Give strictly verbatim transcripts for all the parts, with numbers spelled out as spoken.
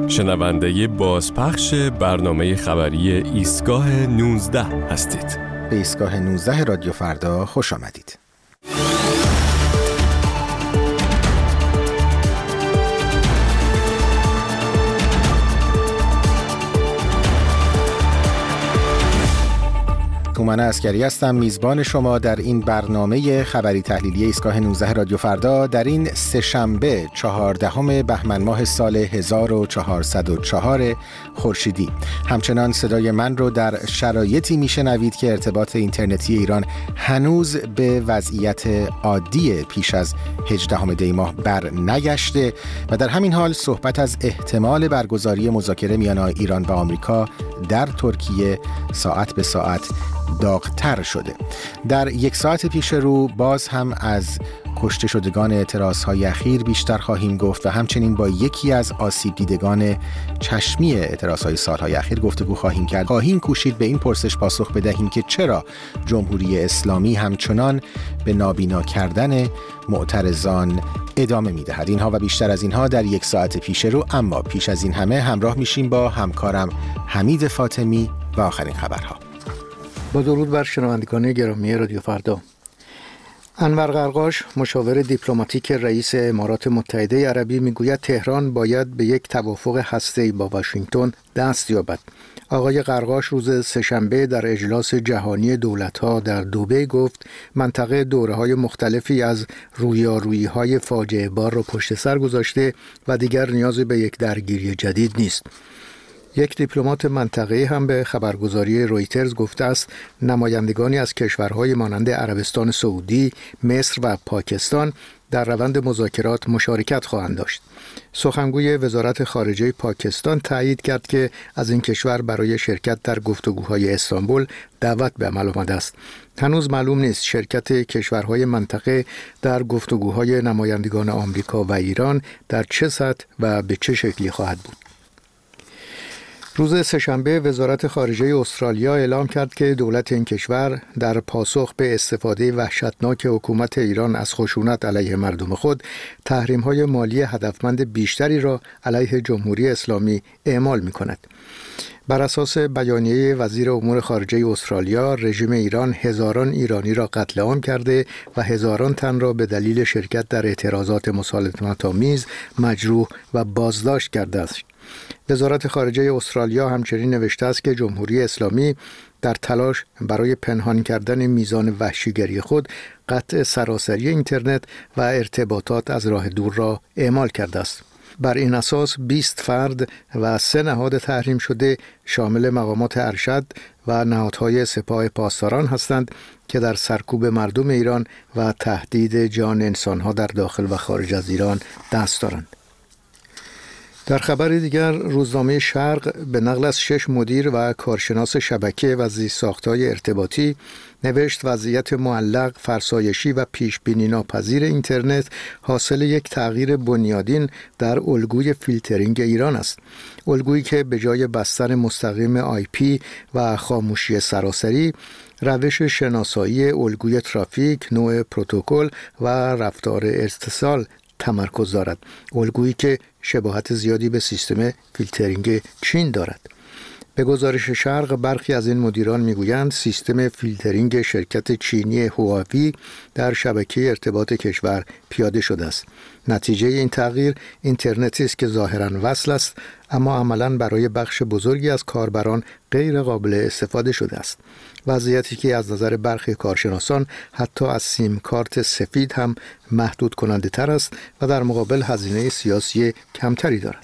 شنونده بازپخش برنامه خبری ایستگاه نوزده هستید. به ایستگاه نوزده رادیو فردا خوش آمدید. تومن عسکری هستم، میزبان شما در این برنامه خبری تحلیلی ایستگاه نوزده رادیو فردا در این سه‌شنبه چهاردهم بهمن ماه سال هزار و چهارصد و چهار خورشیدی. همچنان صدای من رو در شرایطی میشنوید که ارتباط اینترنتی ایران هنوز به وضعیت عادی پیش از هجدهم دی ماه بر نگشته و در همین حال صحبت از احتمال برگزاری مذاکره میان ایران و آمریکا در ترکیه ساعت به ساعت داغ‌تر شده. در یک ساعت پیش رو باز هم از کشته شدگان اعتراض‌های اخیر بیشتر خواهیم گفت و همچنین با یکی از آسیب دیدگان چشمی اعتراض‌های سال‌های اخیر گفتگو خواهیم کرد. خواهیم کوشید به این پرسش پاسخ بدهیم که چرا جمهوری اسلامی همچنان به نابینا کردن معترضان ادامه می‌دهد. اینها و بیشتر از اینها در یک ساعت پیش رو، اما پیش از این همه همراه میشیم با همکارم حمید فاطمی و آخرین خبرها. با درود بر شنوندگان گرامی رادیو فردا. انور قرقاش، مشاور دیپلماتیک رئیس امارات متحده عربی، میگوید تهران باید به یک توافق هسته‌ای با واشنگتن دست یابد. آقای قرقاش روز سه‌شنبه در اجلاس جهانی دولت‌ها در دبی گفت منطقه دوره‌های مختلفی از رویارویی‌های فاجعه بار را پشت سر گذاشته و دیگر نیازی به یک درگیری جدید نیست. یک دیپلمات منطقه‌ای هم به خبرگزاری رویترز گفته است نمایندگانی از کشورهای مانند عربستان سعودی، مصر و پاکستان در روند مذاکرات مشارکت خواهند داشت. سخنگوی وزارت خارجه پاکستان تایید کرد که از این کشور برای شرکت در گفتگوهای استانبول دعوت به عمل آمده است. هنوز معلوم نیست شرکت کشورهای منطقه در گفتگوهای نمایندگان آمریکا و ایران در چه سطح و به چه شکلی خواهد بود. روز سه‌شنبه وزارت خارجه استرالیا اعلام کرد که دولت این کشور در پاسخ به استفاده وحشتناک حکومت ایران از خشونت علیه مردم خود تحریم‌های مالی هدفمند بیشتری را علیه جمهوری اسلامی اعمال می‌کند. بر اساس بیانیه وزیر امور خارجه استرالیا، رژیم ایران هزاران ایرانی را قتل عام کرده و هزاران تن را به دلیل شرکت در اعتراضات مسالمت‌آمیز مجروح و بازداشت کرده است. وزارت خارجه استرالیا همچنین نوشته است که جمهوری اسلامی در تلاش برای پنهان کردن میزان وحشیگری خود قطع سراسری اینترنت و ارتباطات از راه دور را اعمال کرده است. بر این اساس بیست فرد و سه نهاد تحریم شده شامل مقامات ارشد و نهادهای سپاه پاسداران هستند که در سرکوب مردم ایران و تهدید جان انسانها در داخل و خارج از ایران دست دارند. در خبر دیگر، روزنامه شرق به نقل از شش مدیر و کارشناس شبکه و زیرساخت‌های ارتباطی نوشت وضعیت معلق، فرسایشی و پیش‌بینی ناپذیر اینترنت حاصل یک تغییر بنیادین در الگوی فیلترینگ ایران است. الگویی که به جای بستن مستقیم آی پی و خاموشی سراسری، روش شناسایی الگوی ترافیک، نوع پروتکل و رفتار اتصال تمرکز دارد. الگویی که شباهت زیادی به سیستم فیلترینگ چین دارد. به گزارش شرق، برخی از این مدیران میگویند سیستم فیلترینگ شرکت چینی هواوی در شبکه ارتباط کشور پیاده شده است. نتیجه این تغییر اینترنتی است که ظاهراً وصل است، اما عملاً برای بخش بزرگی از کاربران غیر قابل استفاده شده است. وضعیتی که از نظر برخی کارشناسان حتی از سیم کارت سفید هم محدود کننده تر است و در مقابل هزینه سیاسی کمتری دارد.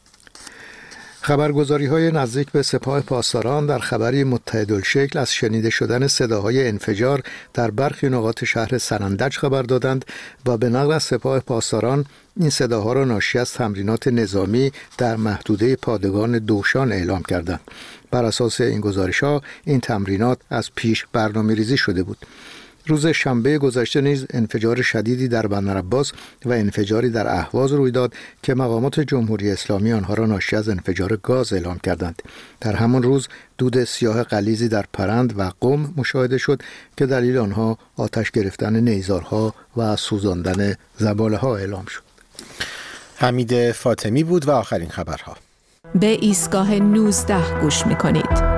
خبرگزاری‌های نزدیک به سپاه پاسداران در خبری متحدالشکل از شنیده شدن صداهای انفجار در برخی نقاط شهر سنندج خبر دادند و به نقل از سپاه پاسداران این صداها را ناشی از تمرینات نظامی در محدوده پادگان دوشان اعلام کردند. بر اساس این گزارش‌ها این تمرینات از پیش برنامه‌ریزی شده بود. روز شنبه گذشته نیز انفجار شدیدی در بندرعباس و انفجاری در اهواز روی داد که مقامات جمهوری اسلامی آنها را ناشی از انفجار گاز اعلام کردند. در همان روز دود سیاه غلیظی در پرند و قم مشاهده شد که دلیل آنها آتش گرفتن نیزارها و سوزاندن زباله‌ها اعلام شد. حمید فاطمی بود و آخرین خبرها. به ایستگاه نوزده گوش می‌کنید.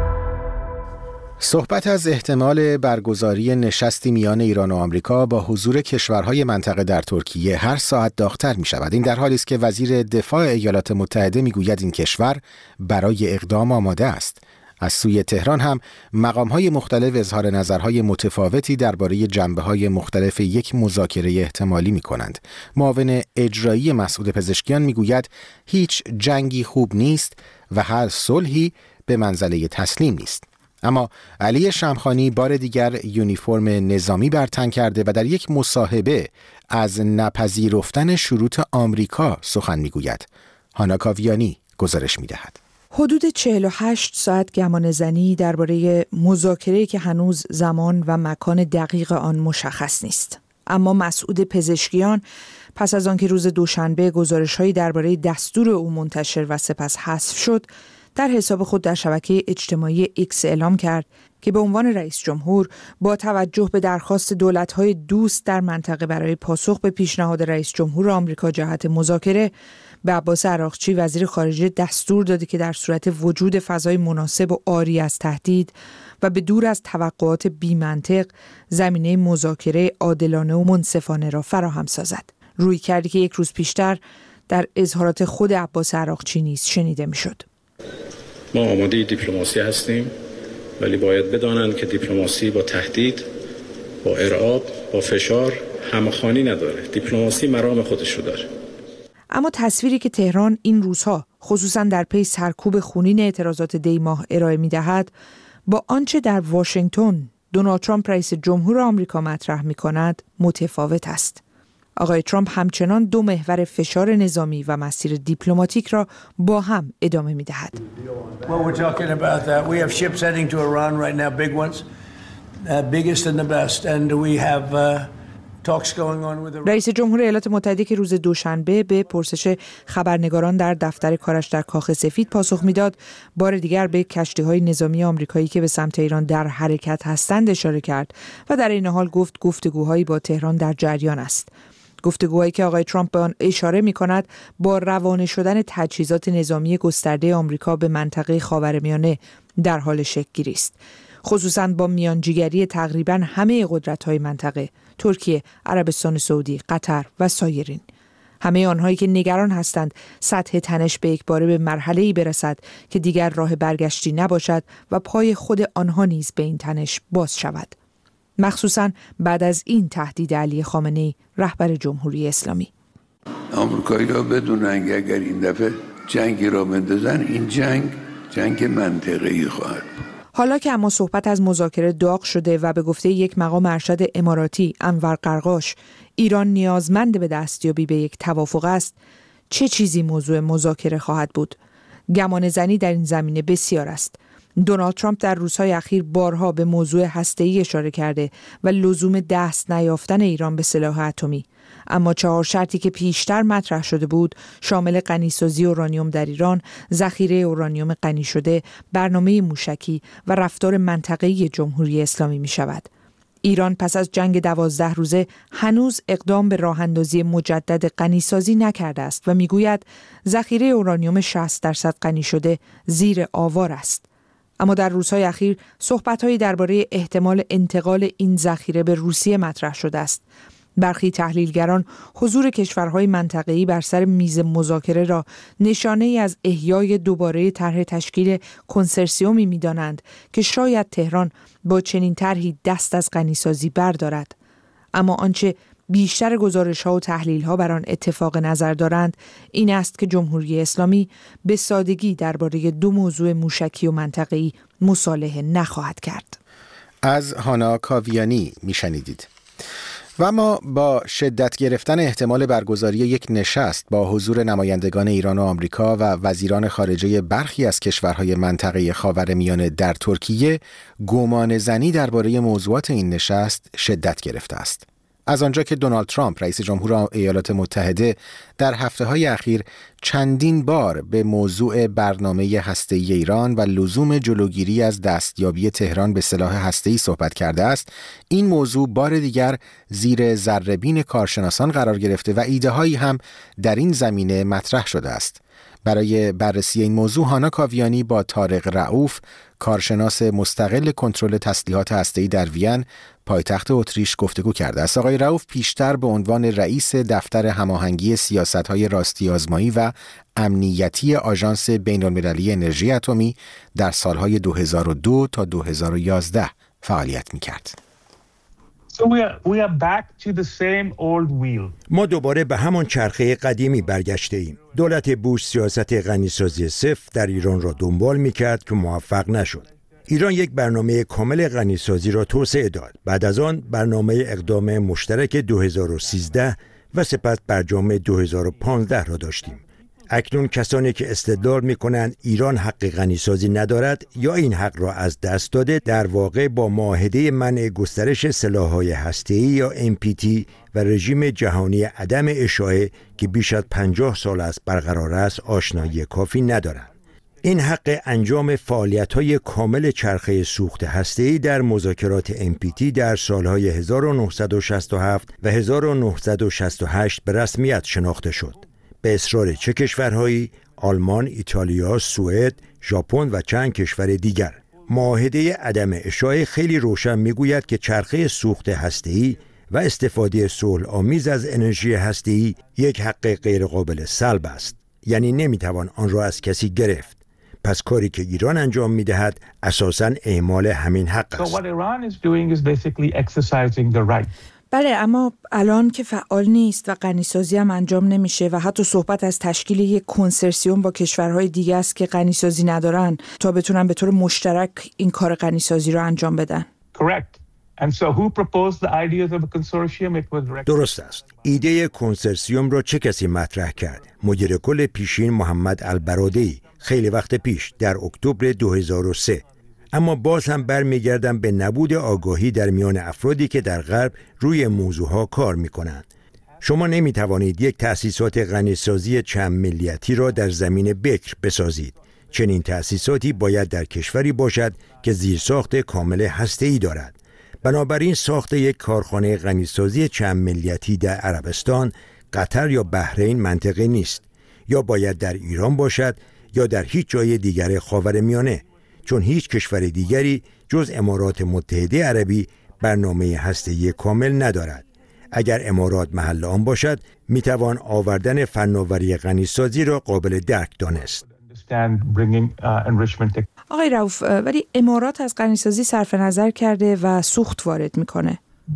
صحبت از احتمال برگزاری نشستی میان ایران و آمریکا با حضور کشورهای منطقه در ترکیه هر ساعت داغ‌تر می‌شود. این در حالی است که وزیر دفاع ایالات متحده می‌گوید این کشور برای اقدام آماده است. از سوی تهران هم مقام‌های مختلف اظهار نظرهای متفاوتی درباره جنبه‌های مختلف یک مذاکره احتمالی می‌کنند. معاون اجرایی مسعود پزشکیان می‌گوید هیچ جنگی خوب نیست و هر صلحی به منزله تسلیم نیست. اما علی شمخانی بار دیگر یونیفرم نظامی بر تن کرده و در یک مصاحبه از نپذیرفتن شروط آمریکا سخن می‌گوید. هانا کاویانی گزارش می‌دهد. حدود چهل و هشت ساعت گمانه‌زنی درباره مذاکره‌ای که هنوز زمان و مکان دقیق آن مشخص نیست. اما مسعود پزشکیان پس از آنکه روز دوشنبه گزارش‌هایی درباره دستور او منتشر و سپس حذف شد، در حساب خود در شبکه اجتماعی ایکس اعلام کرد که به عنوان رئیس جمهور با توجه به درخواست دولت‌های دوست در منطقه برای پاسخ به پیشنهاد رئیس جمهور آمریکا جهت مذاکره، به عباس عراقچی وزیر خارجه دستور داده که در صورت وجود فضای مناسب و عاری از تهدید و به دور از توقعات بی‌منطق زمینه مذاکره عادلانه و منصفانه را فراهم سازد. روی کردی که یک روز پیشتر در اظهارات خود عباس عراقچی نیز شنیده می‌شد. ما آماده دیپلماسی هستیم، ولی باید بدانند که دیپلماسی با تهدید، با ارعاب، با فشار همخوانی نداره. دیپلماسی مرام خودش رو داره. اما تصویری که تهران این روزها خصوصا در پی سرکوب خونین اعتراضات دی ماه ارائه می‌دهد با آنچه در واشنگتن دونالد ترامپ رئیس جمهور آمریکا مطرح می‌کند متفاوت است. آقای ترامپ همچنان دو محور فشار نظامی و مسیر دیپلماتیک را با هم ادامه می‌دهد. Well, we're talking about that. We have ships heading to Iran right now, big ones, uh, biggest and the best, and we have uh, talks going on with Iran. رئیس جمهور ایالات متحده که روز دوشنبه به پرسش خبرنگاران در دفتر کارش در کاخ سفید پاسخ میداد، بار دیگر به کشتی‌های نظامی آمریکایی که به سمت ایران در حرکت هستند اشاره کرد و در این حال گفت گفتگوهایی با تهران در جریان است. گفتگوهایی که آقای ترامپ به آن اشاره می‌کند با روانه شدن تجهیزات نظامی گسترده آمریکا به منطقه خاورمیانه در حال شکل‌گیری است، خصوصاً با میانجیگری تقریباً همه قدرت‌های منطقه، ترکیه، عربستان سعودی، قطر و سایرین. همه آنهایی که نگران هستند سطح تنش به یک باره به مرحله‌ای برسد که دیگر راه برگشتی نباشد و پای خود آنها نیز به این تنش باز شود. مخصوصاً بعد از این تهدید علی خامنه‌ای رهبر جمهوری اسلامی. آمریکایی‌ها بدونن که اگر این دفعه جنگی را بندازن، این جنگ جنگ منطقه‌ای خواهد بود. حالا که اما صحبت از مذاکره داغ شده و به گفته یک مقام ارشد اماراتی انور قرقاش ایران نیازمند به دستیابی به یک توافق است، چه چیزی موضوع مذاکره خواهد بود؟ گمانه‌زنی در این زمینه بسیار است. دونالد ترامپ در روزهای اخیر بارها به موضوع هسته‌ای اشاره کرده و لزوم دست نیافتن ایران به سلاح اتمی. اما چهار شرطی که پیشتر مطرح شده بود، شامل غنیسازی اورانیوم در ایران، ذخیره اورانیوم غنی شده، برنامه موشکی و رفتار منطقه‌ای جمهوری اسلامی می شود. ایران پس از جنگ دوازده روزه هنوز اقدام به راه‌اندازی مجدد غنیسازی نکرده است و میگوید ذخیره اورانیوم شصت درصد غنی شده زیر آوار است. اما در روزهای اخیر صحبت‌هایی درباره احتمال انتقال این ذخیره به روسیه مطرح شده است. برخی تحلیلگران حضور کشورهای منطقه‌ای بر سر میز مذاکره را نشانه‌ای از احیای دوباره طرح تشکیل کنسرسیومی می‌دانند که شاید تهران با چنین طرحی دست از غنیسازی بردارد. اما آنچه بیشتر گزارش‌ها و تحلیل‌ها بر آن اتفاق نظر دارند این است که جمهوری اسلامی به سادگی درباره دو موضوع موشکی و منطقه‌ای مصالحه نخواهد کرد. از هانا کاویانی میشنیدید. و اما با شدت گرفتن احتمال برگزاری یک نشست با حضور نمایندگان ایران و آمریکا و وزیران خارجه برخی از کشورهای منطقه خاورمیانه در ترکیه، گمانه‌زنی درباره موضوعات این نشست شدت گرفته است. از آنجا که دونالد ترامپ رئیس جمهور ایالات متحده در هفته‌های اخیر چندین بار به موضوع برنامه هسته‌ای ایران و لزوم جلوگیری از دستیابی تهران به سلاح هسته‌ای صحبت کرده است، این موضوع بار دیگر زیر ذره‌بین کارشناسان قرار گرفته و ایده‌هایی هم در این زمینه مطرح شده است. برای بررسی این موضوع هانا کاویانی با طارق رؤوف، کارشناس مستقل کنترل تسلیحات هسته‌ای در وین، پایتخت اتریش گفتگو کرده است. آقای رؤوف پیشتر به عنوان رئیس دفتر هماهنگی سیاست‌های راستی آزمایی و امنیتی آژانس بین‌المللی انرژی اتمی در سالهای دو هزار و دو تا دو هزار و یازده فعالیت می‌کرد. So we are, we are back to the same old wheel. ما دوباره به همان چرخه قدیمی برگشته ایم. دولت بوش سیاست غنیسازی صفر در ایران را دنبال می‌کرد که موفق نشد. ایران یک برنامه کامل غنیسازی را توسعه داد. بعد از آن برنامه اقدام مشترک دو هزار و سیزده و سپس برجام دو هزار و پانزده را داشتیم. اکنون کسانی که استدلال می‌کنند ایران حق غنیسازی ندارد یا این حق را از دست داده، در واقع با معاهده منع گسترش سلاح‌های هسته‌ای یا ام پی تی و رژیم جهانی عدم اشاعه که بیش از پنجاه سال است برقرار است آشنایی کافی ندارند. این حق انجام فعالیت‌های کامل چرخه سوخت هسته‌ای در مذاکرات ام پی تی در سال‌های هزار و نهصد و شصت و هفت و هزار و نهصد و شصت و هشت به رسمیت شناخته شد. به اصرار چه کشورهایی؟ آلمان، ایتالیا، سوئد، ژاپن و چند کشور دیگر. معاهده عدم اشاعه خیلی روشن میگوید که چرخه سوخت هسته‌ای و استفاده صلح‌آمیز از انرژی هسته‌ای یک حق غیرقابل سلب است. یعنی نمیتوان آن را از کسی گرفت. پس کاری که ایران انجام میدهد اساساً اعمال همین حق است. بله، اما الان که فعال نیست و غنیسازی هم انجام نمیشه و حتی صحبت از تشکیل یک کنسرسیوم با کشورهای دیگه است که غنیسازی ندارن تا بتونن به طور مشترک این کار غنیسازی رو انجام بدن. Correct. And so who proposed the ideas of a consortium? It was درست است. ایده کنسرسیوم را چه کسی مطرح کرد؟ مدیر کل پیشین محمد البرادعی خیلی وقت پیش در اکتبر دو هزار و سه. اما باز هم برمیگردم به نبود آگاهی در میان افرادی که در غرب روی موضوعها کار میکنند. شما نمیتوانید یک تأسیسات غنیسازی چند ملیتی را در زمین بکر بسازید. چنین تأسیساتی باید در کشوری باشد که زیرساخت کامل هسته‌ای دارد. بنابراین ساخت یک کارخانه غنیسازی چند ملیتی در عربستان، قطر یا بحرین منطقی نیست. یا باید در ایران باشد یا در هیچ جای دیگر خاورمیانه، چون هیچ کشور دیگری جز امارات متحده عربی برنامه هسته‌ای کامل ندارد. اگر امارات محل آن باشد، میتوان آوردن فناوری غنیسازی را قابل درک دانست. آقای رؤوف، ولی امارات از غنیسازی صرف نظر کرده و سوخت وارد میکنه.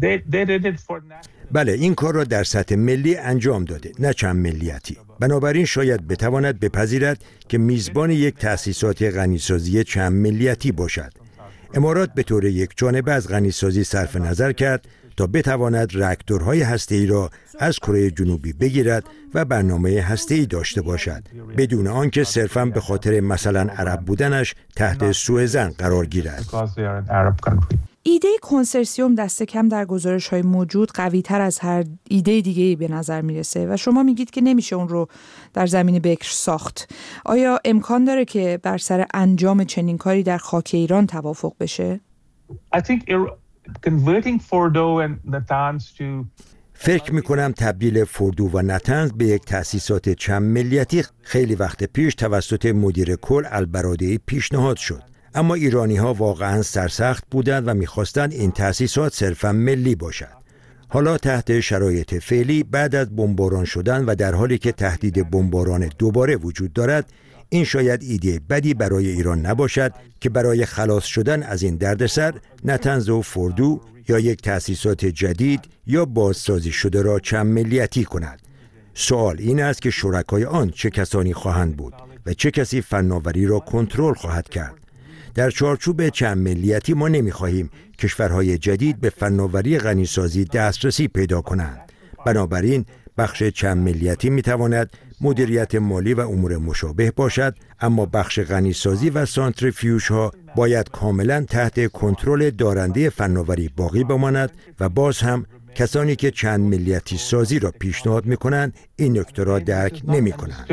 بله، این کار را در سطح ملی انجام داده، نه چند ملیتی. بنابراین شاید بتواند بپذیرد که میزبان یک تأسیسات غنیسازی چند ملیتی باشد. امارات به طور یک جانبه از غنیسازی صرف نظر کرد تا بتواند راکتورهای هسته‌ای را از کره جنوبی بگیرد و برنامه هسته‌ای داشته باشد، بدون آنکه صرفاً به خاطر مثلا عرب بودنش تحت سوء ظن قرار گیرد. ایده کنسرسیوم دست کم در گزارش‌های موجود قوی‌تر از هر ایده دیگه‌ای به نظر میرسه و شما میگید که نمیشه اون رو در زمین بکر ساخت. آیا امکان داره که بر سر انجام چنین کاری در خاک ایران توافق بشه؟ I think converting Fordo and Natanz to فکر میکنم تبدیل فوردو و نتنز به یک تأسیسات چند ملیتی خیلی وقت پیش توسط مدیر کل البرادعی پیشنهاد شد. اما ایرانی ها واقعا سرسخت بودند و میخواستند این تأسیسات صرفا ملی باشد. حالا تحت شرایط فعلی بعد از بمباران شدن و در حالی که تهدید بمباران دوباره وجود دارد، این شاید ایده بدی برای ایران نباشد که برای خلاص شدن از این دردسر نتنز و فوردو یا یک تأسیسات جدید یا بازسازی شده را چند ملیتی کند. سوال این است که شرکای آن چه کسانی خواهند بود و چه کسی فناوری را کنترل خواهد کرد. در چارچوب چند ملیتی ما نمی‌خواهیم کشورهای جدید به فناوری غنیسازی دسترسی پیدا کنند. بنابراین بخش چند ملیتی می‌تواند مدیریت مالی و امور مشابه باشد، اما بخش غنیسازی و سانتریفیوژها باید کاملا تحت کنترل دارنده فناوری باقی بماند و باز هم کسانی که چند ملیتی سازی را پیشنهاد می‌کنند این نکته را درک نمی‌کنند.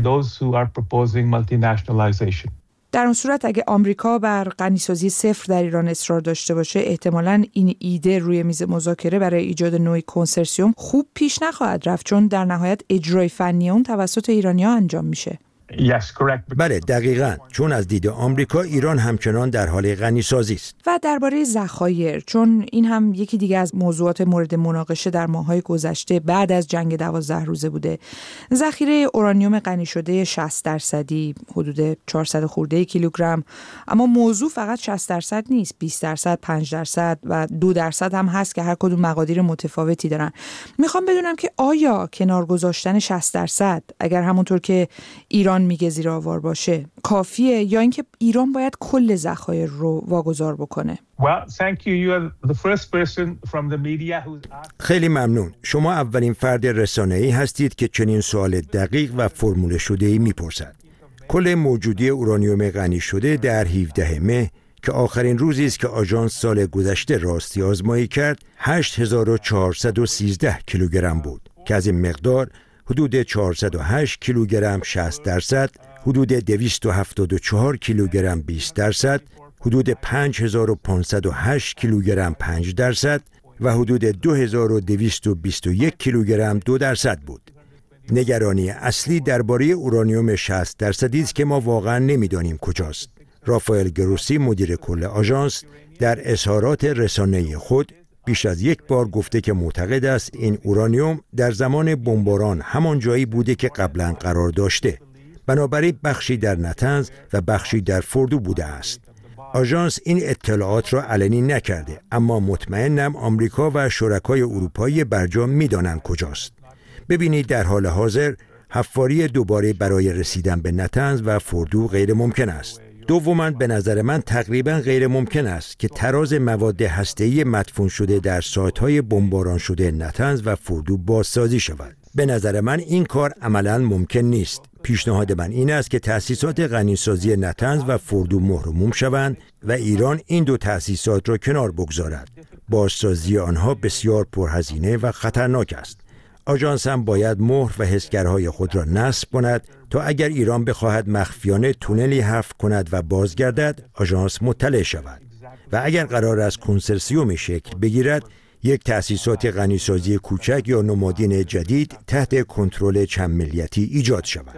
در اون صورت اگه آمریکا بر غنیسازی صفر در ایران اصرار داشته باشه، احتمالاً این ایده روی میز مذاکره برای ایجاد نوعی کنسرسیوم خوب پیش نخواهد رفت، چون در نهایت اجرای فنی اون توسط ایرانی‌ها انجام میشه. Yes, correct. بله دقیقاً، چون از دید آمریکا ایران همچنان در حال غنیسازی است. و درباره ذخایر، چون این هم یکی دیگه از موضوعات مورد مناقشه در ماه‌های گذشته بعد از جنگ دوازده روزه بوده. ذخیره اورانیوم غنی شده شصت درصدی، حدود چهارصد خورده کیلوگرم، اما موضوع فقط شصت درصد نیست، بیست درصد، پنج درصد و دو درصد هم هست که هر کدوم مقادیر متفاوتی دارن. میخوام بدونم که آیا کنار گذاشتن شصت درصد اگر همونطور که ایران میگه زیر آوار باشه کافیه، یا اینکه ایران باید کل ذخایر رو واگذار بکنه؟ Well, thank you. You are the first person from the media who's asked. خیلی ممنون. شما اولین فرد رسانه‌ای هستید که چنین سوال دقیق و فرموله شده‌ای میپرسد. کل موجودی اورانیوم غنی شده در هفدهم مه که آخرین روزی است که آژانس سال گذشته راستی آزمایی کرد، هشت هزار و چهارصد و سیزده کیلوگرم بود که از این مقدار حدود چهارصد و هشت کیلوگرم شصت درصد، حدود دویست و هفتاد و چهار کیلوگرم بیست درصد، حدود پنج هزار و پانصد و هشت کیلوگرم پنج درصد و حدود دو هزار و دویست و بیست و یک کیلوگرم دو درصد بود. نگرانی اصلی درباره اورانیوم شصت درصدی است که ما واقعا نمیدانیم کجاست. رافائل گروسی مدیر کل آژانس در اظهارات رسانه‌ای خود بیش از یک بار گفته که معتقد است این اورانیوم در زمان بمباران همان جایی بوده که قبلا قرار داشته. بنابراین بخشی در نتنز و بخشی در فردو بوده است. آژانس این اطلاعات را علنی نکرده، اما مطمئنم آمریکا و شرکای اروپایی برجام می‌دانند کجاست. ببینید در حال حاضر حفاری دوباره برای رسیدن به نتنز و فردو غیر ممکن است. دوماً به نظر من تقریباً غیر ممکن است که تراز مواد هسته‌ای مدفون شده در سایت‌های بمباران شده نتنز و فردو بازسازی شود. به نظر من این کار عملاً ممکن نیست. پیشنهاد من این است که تأسیسات غنیسازی نتنز و فردو مهرموم شوند و ایران این دو تأسیسات را کنار بگذارد. بازسازی آنها بسیار پرهزینه و خطرناک است. آژانس هم باید مهر و حسگرهای خود را نصب کند تا اگر ایران بخواهد مخفیانه تونلی حفر کند و بازگردد، آژانس مطلع شود. و اگر قرار است کنسرسیومی شکل بگیرد، یک تأسیسات غنیسازی کوچک یا نمادین جدید تحت کنترل چند ملیتی ایجاد شود.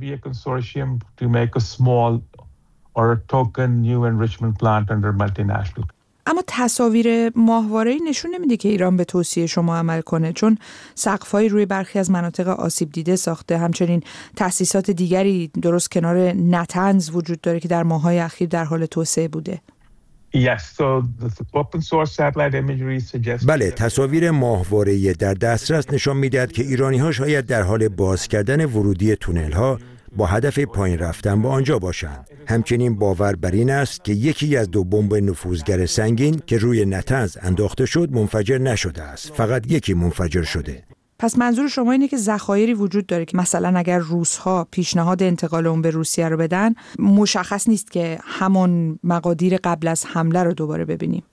اما تصاویر ماهواره‌ای نشون نمیده که ایران به توصیه شما عمل کنه، چون سقف‌های روی برخی از مناطق آسیب دیده ساخته. همچنین تأسیسات دیگری درست کنار نتنز وجود داره که در ماه‌های اخیر در حال توسعه بوده. بله، تصاویر ماهواره‌ای در دسترس نشان می‌دهد که ایرانی‌ها شاید در حال باز کردن ورودی تونل‌ها با هدف پایین رفتن به آنجا باشند. همچنین باور بر این است که یکی از دو بمب نفوذگر سنگین که روی نتنز انداخته شد منفجر نشده است، فقط یکی منفجر شده. پس منظور شما اینه که ذخایری وجود داره که مثلا اگر روس‌ها پیشنهاد انتقال اون به روسیه رو بدن، مشخص نیست که همون مقادیر قبل از حمله رو دوباره ببینیم.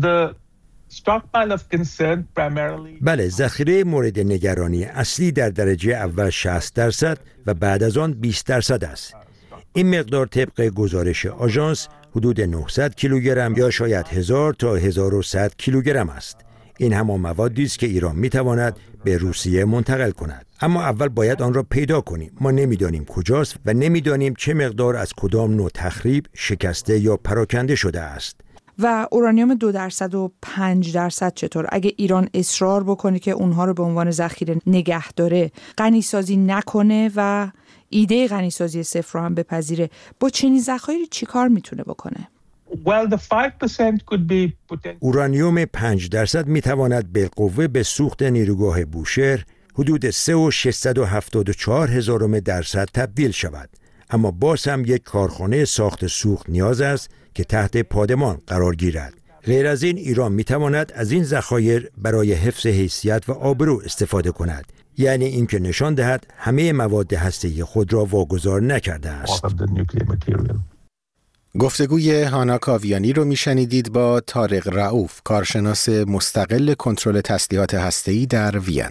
بله، ذخیره مورد نگرانی اصلی در درجه اول شصت درصد و بعد از آن بیست درصد است. این مقدار طبق گزارش آژانس حدود نهصد کیلوگرم یا شاید هزار تا هزار و صد کیلوگرم است. این همان موادی است که ایران میتواند به روسیه منتقل کند. اما اول باید آن را پیدا کنیم. ما نمیدانیم کجاست و نمیدانیم چه مقدار از کدام نوع تخریب، شکسته یا پراکنده شده است. و اورانیوم دو درصد و پنج درصد چطور؟ اگه ایران اصرار بکنه که اونها رو به عنوان ذخیره نگه داره، غنیسازی نکنه و ایده غنیسازی صفر رو هم بپذیره، با چنین ذخایری چیکار میتونه بکنه؟ Well, the five percent could be potential. اورانیوم پنج درصد میتواند بالقوه به سوخت نیروگاه بوشهر حدود سه و ششصد و هفتاد و چهار هزارم درصد تبدیل شود. اما باز هم یک کارخانه ساخت سوخت نیاز است که تحت پادمان قرار گیرد. غیر از این ایران میتواند از این ذخایر برای حفظ حیثیت و آبرو استفاده کند. یعنی اینکه نشان دهد همه مواد هسته‌ای خود را واگذار نکرده است. گفتگوی هانا کاویانی رو میشنیدید با طارق رؤوف، کارشناس مستقل کنترل تسلیحات هسته‌ای در وین.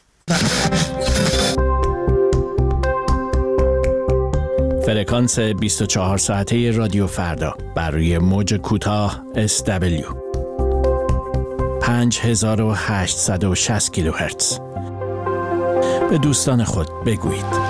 فرکانس بیست و چهار ساعته رادیو فردا بر روی موج کوتاه اس دبلیو پنج هزار و هشتصد و شصت کیلوهرتز. به دوستان خود بگویید.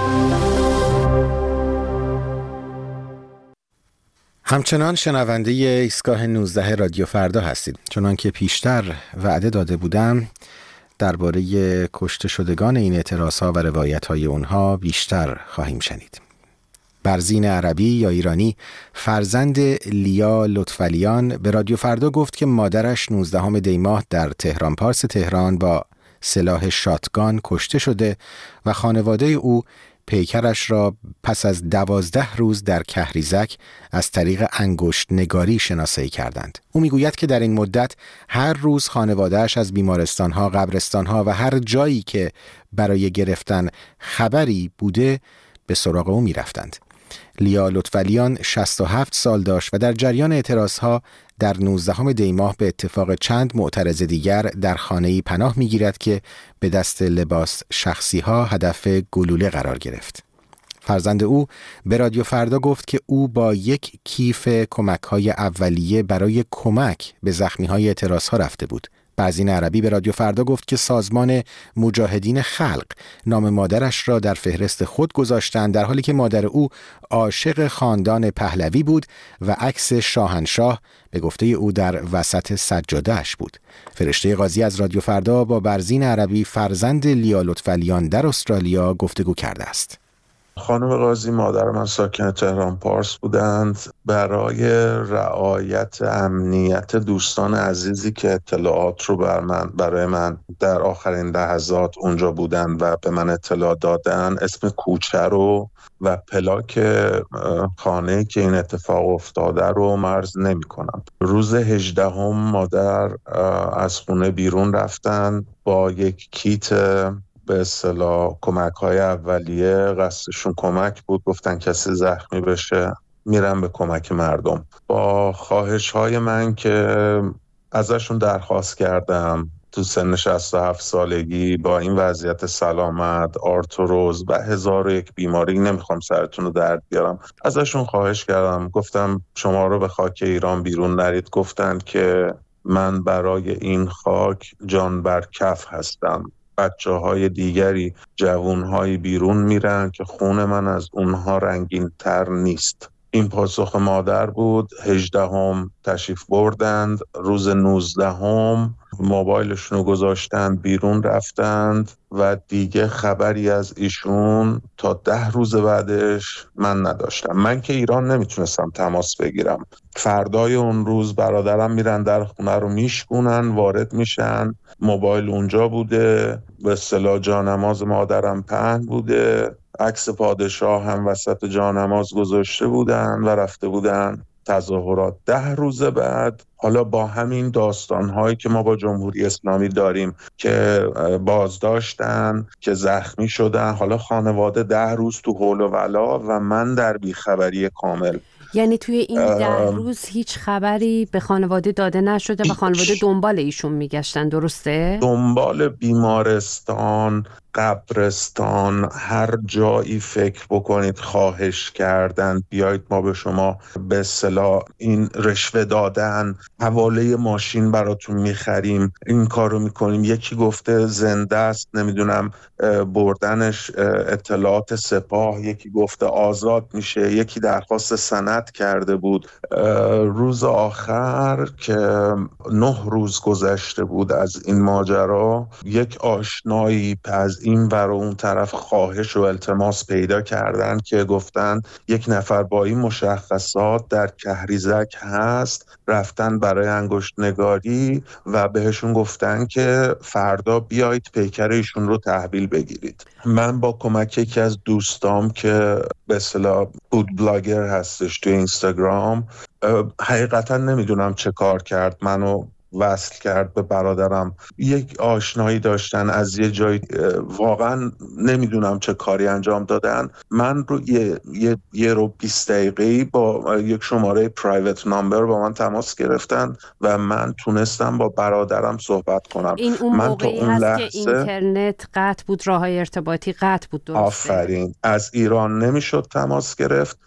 همچنان شنونده ایستگاه نوزده رادیو فردا هستید. چنان که پیشتر وعده داده بودم درباره کشته شدگان این اعتراضها و روایت‌های اونها بیشتر خواهیم شنید. برزین عربی یا ایرانی فرزند لیا لطفعلیان به رادیو فردا گفت که مادرش نوزدهم دی ماه در تهران پارس تهران با سلاح شاتگان کشته شده و خانواده او پیکرش را پس از دوازده روز در کهریزک از طریق انگشت نگاری شناسایی کردند. او میگوید که در این مدت هر روز خانواده‌اش از بیمارستان‌ها، قبرستان‌ها و هر جایی که برای گرفتن خبری بوده به سراغ او می‌رفتند. لیا لطفعلیان شصت و هفت سال داشت و در جریان اعتراضها در نوزدهم دی ماه به اتفاق چند معترض دیگر در خانه‌ای پناه می‌گیرد که به دست لباس شخصی‌ها هدف گلوله قرار گرفت. فرزند او به رادیو فردا گفت که او با یک کیف کمک‌های اولیه برای کمک به زخمی‌های اعتراضها رفته بود. برزین عربی به رادیو فردا گفت که سازمان مجاهدین خلق نام مادرش را در فهرست خود گذاشتند، در حالی که مادر او عاشق خاندان پهلوی بود و عکس شاهنشاه به گفته او در وسط سجاده‌اش بود. فرشته قاضی از رادیو فردا با برزین عربی فرزند لیا لطفعلیان در استرالیا گفتگو کرده است. خانم قاضی مادر من ساکن تهران پارس بودند. برای رعایت امنیت دوستان عزیزی که اطلاعات رو بر من برای من در آخرین لحظات اونجا بودند و به من اطلاع دادن، اسم کوچه رو و پلاک خانه که این اتفاق افتاده رو مرز نمی کنم. روز هجدهم مادر از خونه بیرون رفتن با یک کیت به اصطلاح کمک‌های اولیه. قصدشون کمک بود، گفتن کسی زخمی بشه میرم به کمک مردم. با خواهش‌های من که ازشون درخواست کردم تو سن شصت و هفت سالگی با این وضعیت سلامت، آرتروز و هزار و یک بیماری، نمیخوام سرتون رو درد بیارم، ازشون خواهش کردم، گفتم شما رو به خاک ایران بیرون نرید. گفتن که من برای این خاک جان بر کف هستم. بچه های دیگری، جوون های بیرون میرن که خون من از اونها رنگین تر نیست. این پاسخ مادر بود. هجدهم تشریف بردند. روز نوزدهم موبایلشون رو گذاشتند بیرون رفتند و دیگه خبری از ایشون تا ده روز بعدش من نداشتم. من که ایران نمیتونستم تماس بگیرم. فردای اون روز برادرم میرن در خونه رو میشکونن، وارد میشن، موبایل اونجا بوده، به اصطلاح جانماز مادرم پهن بوده، عکس پادشاه هم وسط جانماز گذاشته بودن و رفته بودن تظاهرات. ده روز بعد حالا با همین داستان‌هایی که ما با جمهوری اسلامی داریم که بازداشتن، که زخمی شدن، حالا خانواده ده روز تو حول و ولا و من در بیخبری کامل. یعنی توی این ده روز هیچ خبری به خانواده داده نشده و خانواده دنبال ایشون میگشتن، درسته؟ دنبال بیمارستان، قبرستان، هر جایی فکر بکنید خواهش کردن بیایید ما به شما به اصطلاح این رشوه دادن، حواله ماشین براتون میخریم، این کارو میکنیم. یکی گفته زنده است، نمیدونم بردنش اطلاعات سپاه، یکی گفته آزاد میشه، یکی درخواست سند کرده بود. روز آخر که نه روز گذشته بود از این ماجرا، یک آشنایی از این ور و اون طرف خواهش و التماس پیدا کردن که گفتن یک نفر با این مشخصات در کهریزک هست، رفتن برای انگشت نگاری و بهشون گفتن که فردا بیایید پیکر ایشون رو تحویل بگیرید. من با کمک یکی از دوستام که به اصطلاح فود بلاگر هستش تو اینستاگرام، حقیقتا نمیدونم چه کار کرد، منو وصل کرد به برادرم. یک آشنایی داشتن از یه جای، واقعا نمیدونم چه کاری انجام دادن. من رو یه یه, یه رو بیست دقیقه‌ای با یک شماره پرایوت نامبر با من تماس گرفتن و من تونستم با برادرم صحبت کنم. این اون من موقعی اون هست لحظه... که اینترنت قطع بود، راه‌های ارتباطی قطع بود. درسته؟ آفرین. از ایران نمیشد تماس گرفت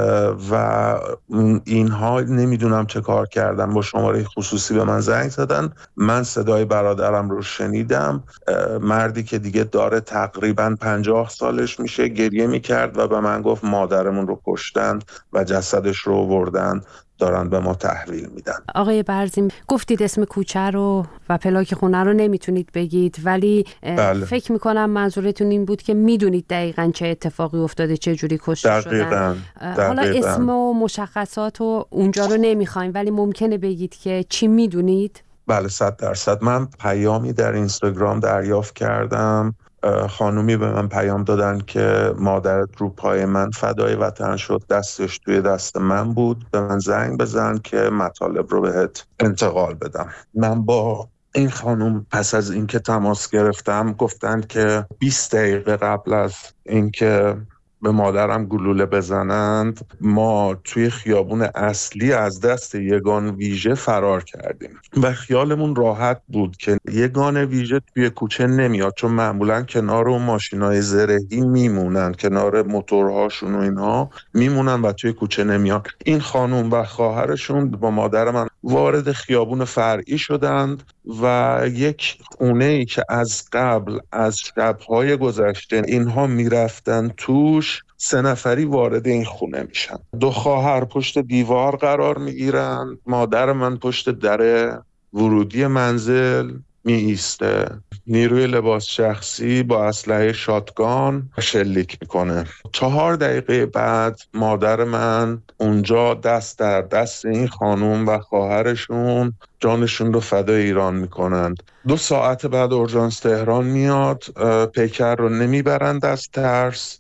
و اینها نمیدونم چه کار کردن، با شماره خصوصی به من زنگ زدن. من صدای برادرم رو شنیدم، مردی که دیگه داره تقریبا پنجاه سالش میشه گریه میکرد و به من گفت مادرمون رو کشتن و جسدش رو آوردن دارن به ما تحویل میدن. آقای برزین، گفتید اسم کوچه رو و پلاک خونه رو نمیتونید بگید، ولی بله. فکر میکنم منظورتون این بود که میدونید دقیقاً چه اتفاقی افتاده، چه جوری کشته شدن. حالا اسم و مشخصات و اونجا رو نمیخوایم، ولی ممکنه بگید که چی میدونید؟ بله صد درصد. من پیامی در اینستاگرام دریافت کردم، خانومی به من پیام دادن که مادرت رو پای من فدای وطن شد، دستش توی دست من بود، به من زنگ بزن که مطالب رو بهت انتقال بدم. من با این خانوم پس از اینکه تماس گرفتم گفتن که بیست دقیقه قبل از اینکه به مادرم گلوله بزنند ما توی خیابون اصلی از دست یگان ویژه فرار کردیم و خیالمون راحت بود که یگان ویژه توی کوچه نمیاد، چون معمولا کنار اون ماشینای زرهی میمونن، کنار موتورهاشون و اینها میمونن و توی کوچه نمیاد. این خانوم و خواهرشون با مادر من وارد خیابون فرعی شدند و یک خونه‌ای که از قبل از شب‌های گذشته اینها میرفتن توش، سه نفری وارد این خونه میشن. دو خواهر پشت دیوار قرار میگیرن، مادر من پشت در ورودی منزل می ایسته، نیروی لباس شخصی با اسلحه شاتگان شلیک میکنه. چهار دقیقه بعد مادر من اونجا دست در دست این خانوم و خواهرشون جانشون رو فدای ایران میکنند. دو ساعت بعد اورژانس تهران میاد، پیکر رو نمیبرند از ترس،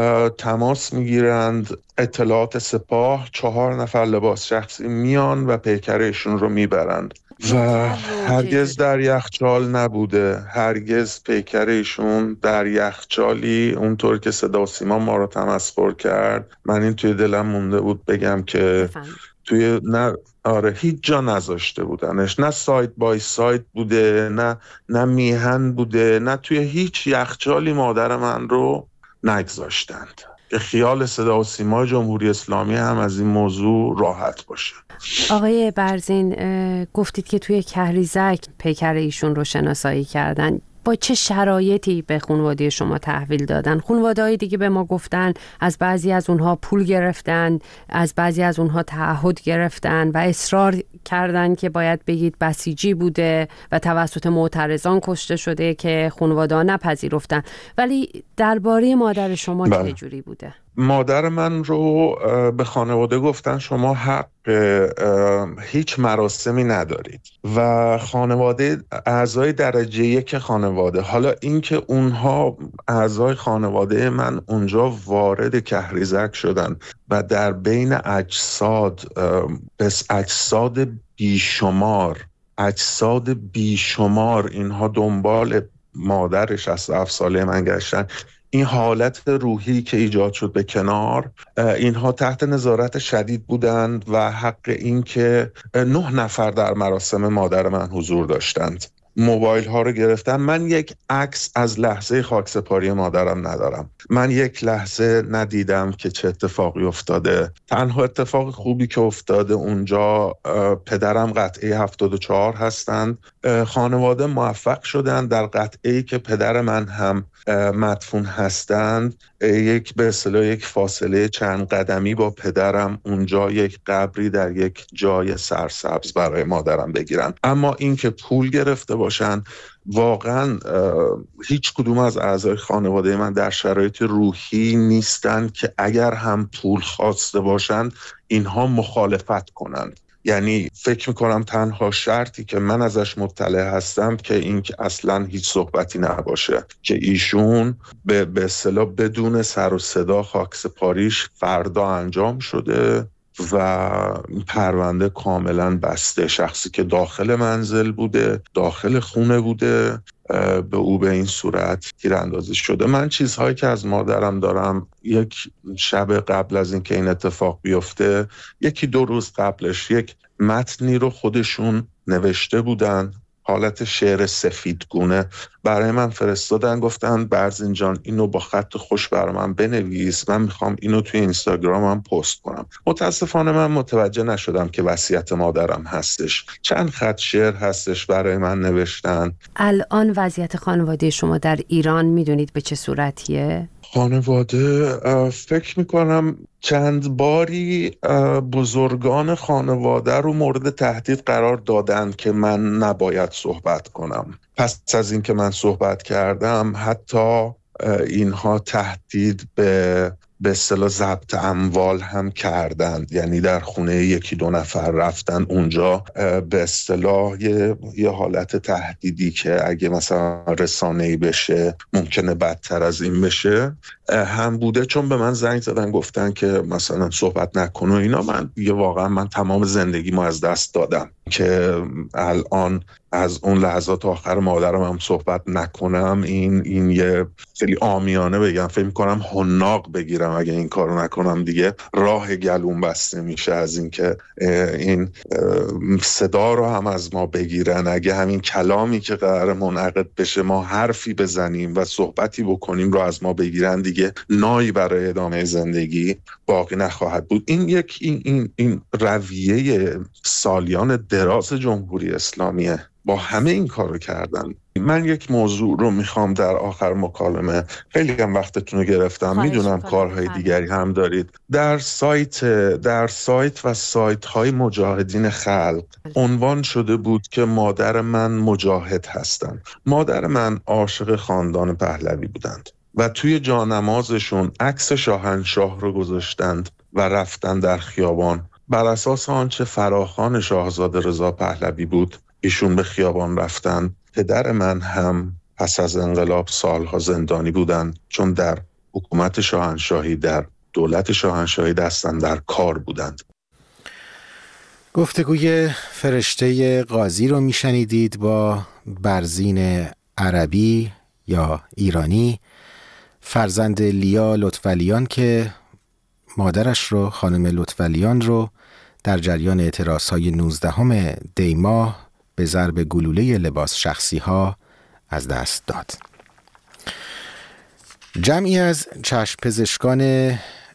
تماس میگیرند اطلاعات سپاه، چهار نفر لباس شخصی میان و پیکرشون رو میبرند و هرگز در یخچال نبوده، هرگز پیکرشون در یخچالی اونطور که صدا و سیما ما رو تمسخر کرد. من این توی دلم مونده بود بگم که توی نه آره هیچ جا نذاشته بودنش، نه سایت بای سایت بوده، نه نه میهن بوده، نه توی هیچ یخچالی مادر من رو نگذاشتند که خیال صدا و سیما جمهوری اسلامی هم از این موضوع راحت باشه. آقای برزین، گفتید که توی کهریزک پیکر ایشون رو شناسایی کردن. با چه شرایطی به خانواده شما تحویل دادن؟ خانواده‌های دیگه به ما گفتن از بعضی از اونها پول گرفتن، از بعضی از اونها تعهد گرفتن و اصرار کردن که باید بگید بسیجی بوده و توسط معترضان کشته شده که خانواده‌ها نپذیرفتن. ولی درباره مادر شما بله. چه جوری بوده؟ مادر من رو به خانواده گفتن شما حق هیچ مراسمی ندارید و خانواده اعضای درجه یک خانواده، حالا اینکه اونها اعضای خانواده من اونجا وارد کهریزک شدن و در بین اجساد بس اجساد بیشمار اجساد بیشمار اینها دنبال مادر شصت و هفت ساله من گشتن، این حالت روحی که ایجاد شد به کنار، اینها تحت نظارت شدید بودند و حق این که نه نفر در مراسم مادر من حضور داشتند موبایل ها رو گرفتن. من یک عکس از لحظه خاکسپاری مادرم ندارم، من یک لحظه ندیدم که چه اتفاقی افتاده. تنها اتفاق خوبی که افتاده اونجا، پدرم قطعه هفتاد و چهار هستند، خانواده موفق شدن در قطعه‌ای که پدر من هم مدفون هستند یک به اصطلاح یک فاصله چند قدمی با پدرم اونجا یک قبری در یک جای سرسبز برای مادرم بگیرن. اما این که پول گرفته باشن، واقعا هیچ کدوم از اعضای خانواده من در شرایط روحی نیستن که اگر هم پول خواسته باشن اینها مخالفت کنند. یعنی فکر میکنم تنها شرطی که من ازش مطلع هستم که این که اصلا هیچ صحبتی نباشه، که ایشون به به اصطلاح بدون سر و صدا خاکسپاریش فردا انجام شده و پرونده کاملا بسته. شخصی که داخل منزل بوده، داخل خونه بوده، به او به این صورت تیراندازی شده. من چیزهایی که از مادرم دارم، یک شب قبل از اینکه این اتفاق بیفته، یکی دو روز قبلش یک متنی رو خودشون نوشته بودن، حالت شعر سفیدگونه برای من فرستادن، گفتن برزین جان اینو با خط خوش برای من بنویس، من میخوام اینو توی اینستاگرامم پست کنم. متاسفانه من متوجه نشدم که وصیت مادرم هستش. چند خط شعر هستش برای من نوشتن. الان وضعیت خانواده شما در ایران میدونید به چه صورتیه؟ خانواده فکر میکنم چند باری بزرگان خانواده رو مورد تهدید قرار دادن که من نباید صحبت کنم. پس از این که من صحبت کردم حتی اینها تهدید به به اصطلاح ضبط اموال هم کردند. یعنی در خونه یکی دو نفر رفتن اونجا به اصطلاح یه،, یه حالت تهدیدی که اگه مثلا رسانه‌ای بشه ممکنه بدتر از این بشه هم بوده. چون به من زنگ زدن گفتن که مثلا صحبت نکن و اینا. من یه واقعا من تمام زندگیمو از دست دادم که الان از اون لحظات آخر مادرم هم صحبت نکنم. این این یه خیلی عامیانه بگم، فکر می‌کنم حناق بگیرم اگه این کارو نکنم. دیگه راه گلوم بسته میشه از این که این صدا رو هم از ما بگیرن. اگه همین کلامی که قرار منعقد بشه ما حرفی بزنیم و صحبتی بکنیم رو از ما بگیرن، دیگه نایی برای ادامه زندگی باقی نخواهد بود. این یک این این این رویه سالیان دراز جمهوری اسلامیه. با همه این کارو کردن. من یک موضوع رو میخوام در آخر مکالمه، خیلی هم وقتتون رو گرفتم، میدونم کارهای دیگری هم دارید. در سایت در سایت و سایت های مجاهدین خلق عنوان شده بود که مادر من مجاهد هستند. مادر من عاشق خاندان پهلوی بودند و توی جانمازشون عکس شاهنشاه رو گذاشتند و رفتن در خیابان. بر اساس آنچه فراخوان شاهزاده رضا پهلوی بود ایشون به خیابان رفتن. پدر من هم پس از انقلاب سالها زندانی بودن، چون در حکومت شاهنشاهی، در دولت شاهنشاهی دستن در کار بودند. گفتگوی فرشته قاضی رو میشنیدید با برزین عربی یا ایرانی، فرزند لیا لطفعلیان که مادرش رو، خانم لطفعلیان رو، در جریان اعتراضهای نوزدهم دی ماه به ضرب گلوله لباس شخصی ها از دست داد. جمعی از چشم پزشکان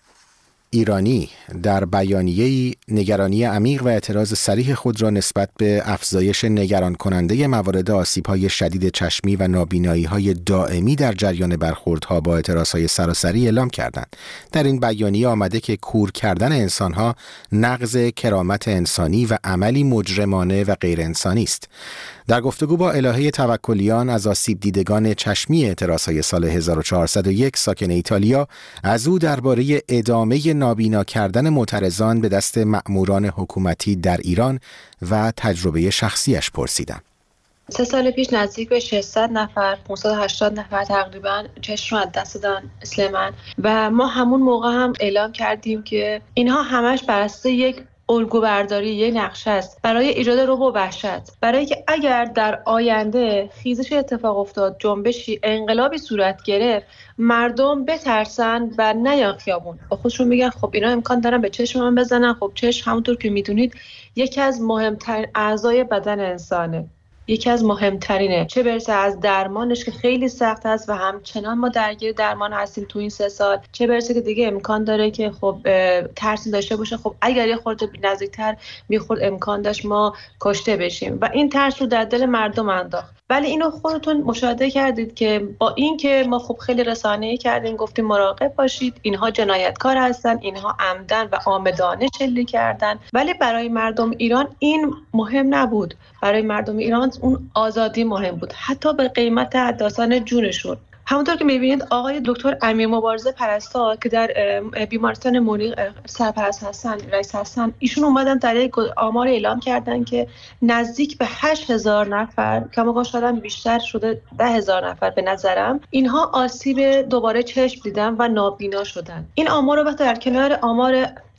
ایرانی در بیانیه‌ای نگرانی عمیق و اعتراض صریح خود را نسبت به افزایش نگران کننده موارد آسیب‌های شدید چشمی و نابینایی‌های دائمی در جریان برخوردها با اعتراضهای سراسری اعلام کردند. در این بیانیه آمده که کور کردن انسان‌ها نقض کرامت انسانی و عملی مجرمانه و غیر انسانی است. در گفتگو با الهه توکلیان از آسیب دیدگان چشمی اعتراضهای سال هزار و چهارصد و یک ساکن ایتالیا، از او درباره ادامه نابینا کردن معترضان به دست مأموران حکومتی در ایران و تجربه شخصیش پرسیدم. سه سال پیش نزدیک به ششصد نفر، پانصد و هشتاد نفر تقریبا چشم رو از دست دادن مثل من و ما همون موقع هم اعلام کردیم که اینها همش بر اساس یک الگو برداری، یک نقشه است برای ایجاد رعب و وحشت، برای که اگر در آینده خیزش اتفاق افتاد، جنبشی، انقلابی صورت گرفت، مردم بترسن و نیان خیابون، با خودشون میگن خب اینا امکان دارن به چشم من بزنن. خب چشم همونطور که میدونید یکی از مهمترین اعضای بدن انسانه، یکی از مهمترینه، چه برسه از درمانش که خیلی سخت است و همچنان ما درگیر درمان هستیم تو این سه سال، چه برسه که دیگه امکان داره که خب ترسی داشته باشه، خب اگر یه خورده نزدیکتر میخورد امکان داشت ما کشته بشیم و این ترس رو در دل مردم انداخت. ولی اینو خودتون مشاهده کردید که با این که ما خب خیلی رسانه‌ای کردیم، گفتیم مراقب باشید، اینها جنایتکار هستن، اینها عمدن و عامدانه چلی کردن، ولی برای مردم ایران این مهم نبود. برای مردم ایران اون آزادی مهم بود، حتی به قیمت داستان جونشون. همونطور که می‌بینید آقای دکتر امیر مبارزه پرستار که در بیمارستان منیر سرپرست هستن، رئیس هستن، ایشون اومدن در یک آمار اعلام کردن که نزدیک به هشت هزار نفر، کما شدن بیشتر شده ده هزار نفر به نظرم، اینها آسیب دوباره چشم دیدن و نابینا شدن. این آمار رو وقتی در کنار آمار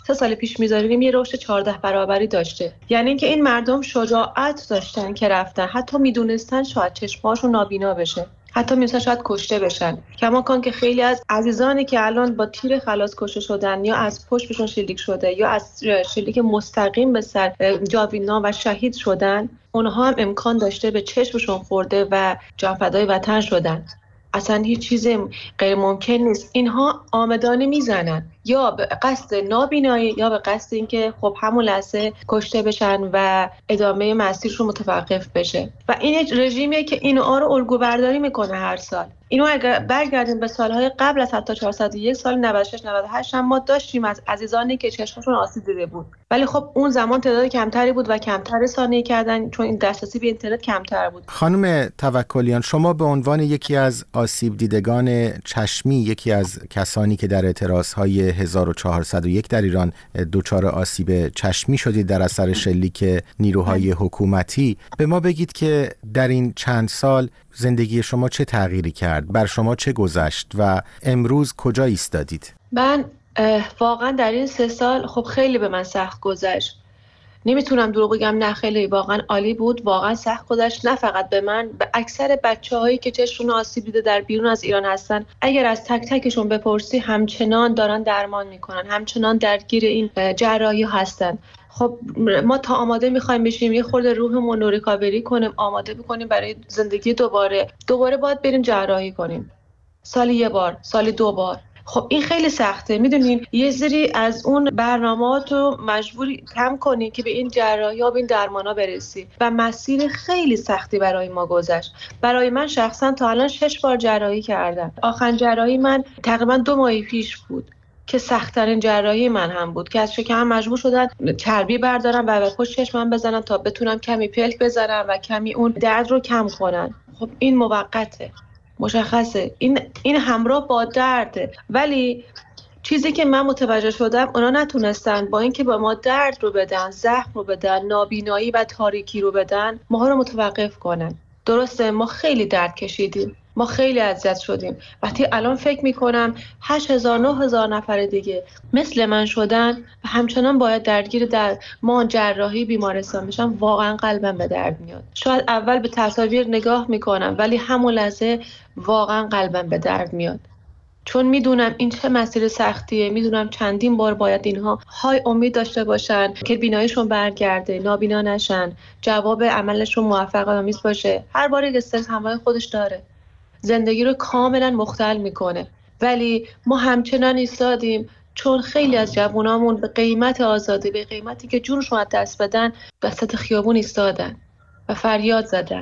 سه سال پیش میذاریم یه رشد چهارده برابری داشته. یعنی اینکه این مردم شجاعت داشتن که رفتن، حتی میدونستن شاید چشماشون نابینا بشه، حتی می‌دونستن شاید کشته بشن. کما کن که خیلی از عزیزانی که الان با تیر خلاص کشته شدن یا از پشت بهشون شلیک شده یا از شلیک مستقیم به سر جاویدان و شهید شدن، اونها هم امکان داشته به چشمشون خورده و جان فدای وطن شدن. اصلا هیچ چیز غیر ممکن نیست. اینها آمدانه میزنن یا به قصد نابینایی یا به قصد اینکه خب همون لحظه کشته بشن و ادامه مسیرشون متوقف بشه. و این رژیمیه که اینها رو الگو برداری میکنه هر سال. اینو اگر برگردیم به سالهای قبل از حتی چهارصد و یک سال نود و شش نود و هشت هم ما داشتیم از عزیزانی که چشمشون آسیب دیده بود، ولی خب اون زمان تعداد کمتری بود و کمتر رسانه‌ای کردن چون این دسترسی به اینترنت کمتر بود. خانم توکلیان، شما به عنوان یکی از آسیب دیدگان چشمی، یکی از کسانی که در اعتراضهای هزار و چهارصد و یک در ایران دچار آسیب چشمی شدید در اثر شلیک نیروهای حکومتی، به ما بگید که در این چند سال زندگی شما چه تغییری کرد؟ بر شما چه گذشت و امروز کجا ایستادید؟ من واقعا در این سه سال خب خیلی به من سخت گذشت. نمیتونم دروغ بگم نه، خیلی واقعا عالی بود، واقعا سخت گذشت. نه فقط به من، به اکثر بچه‌هایی که چشمشون آسیب دیده در بیرون از ایران هستن، اگر از تک تکشون بپرسی همچنان دارن درمان میکنن، همچنان درگیر این جراحی هستن. خب ما تا آماده میخوایم بشیم یه خورده روحمون رو ریکاوری کنیم، آماده بکنیم برای زندگی دوباره دوباره باید بریم جراحی کنیم، سالی یه بار، سالی دو بار. خب این خیلی سخته. میدونین یه سری از اون برنامه‌ات رو مجبوری کم کنی که به این جراحی ها، به این درمانا برسی و مسیر خیلی سختی برای ما گذشت. برای من شخصا تا الان شش بار جراحی کردم. آخرین جراحی من تقریبا دو ماه پیش بود که سخت‌ترین جراحی من هم بود که از شکم مجبور شدن چربی بردارم و به پشت چشمم بزنن تا بتونم کمی پلک بزنم و کمی اون درد رو کم کنن. خب این موقته، مشخصه، این این همراه با درده. ولی چیزی که من متوجه شدم اونا نتونستن با اینکه با ما درد رو بدن، زخم رو بدن، نابینایی و تاریکی رو بدن، ماها رو متوقف کنن. درسته ما خیلی درد کشیدیم، ما خیلی اذیت شدیم. وقتی الان فکر میکنم هشت هزار نه هزار نفر دیگه مثل من شدن و همچنان باید درگیر در ما جراحی بیمارستان بشن، واقعا قلبم به درد میاد. شاید اول به تصاویر نگاه میکنم ولی همون لحظه واقعا قلبم به درد میاد، چون میدونم این چه مسیر سختیه. میدونم چندین بار باید اینها های امید داشته باشن که بیناییشون برگرده، نابینا نشن، جواب عملشون موفق‌آمیز باشه. هر بار یک استرس همراه خودش داره، زندگی رو کاملا مختل میکنه. ولی ما همچنان ایستادیم چون خیلی از جوانامون به قیمت آزادی، به قیمتی که جونشون از دست بدن، وسط خیابون ایستادن و فریاد زدن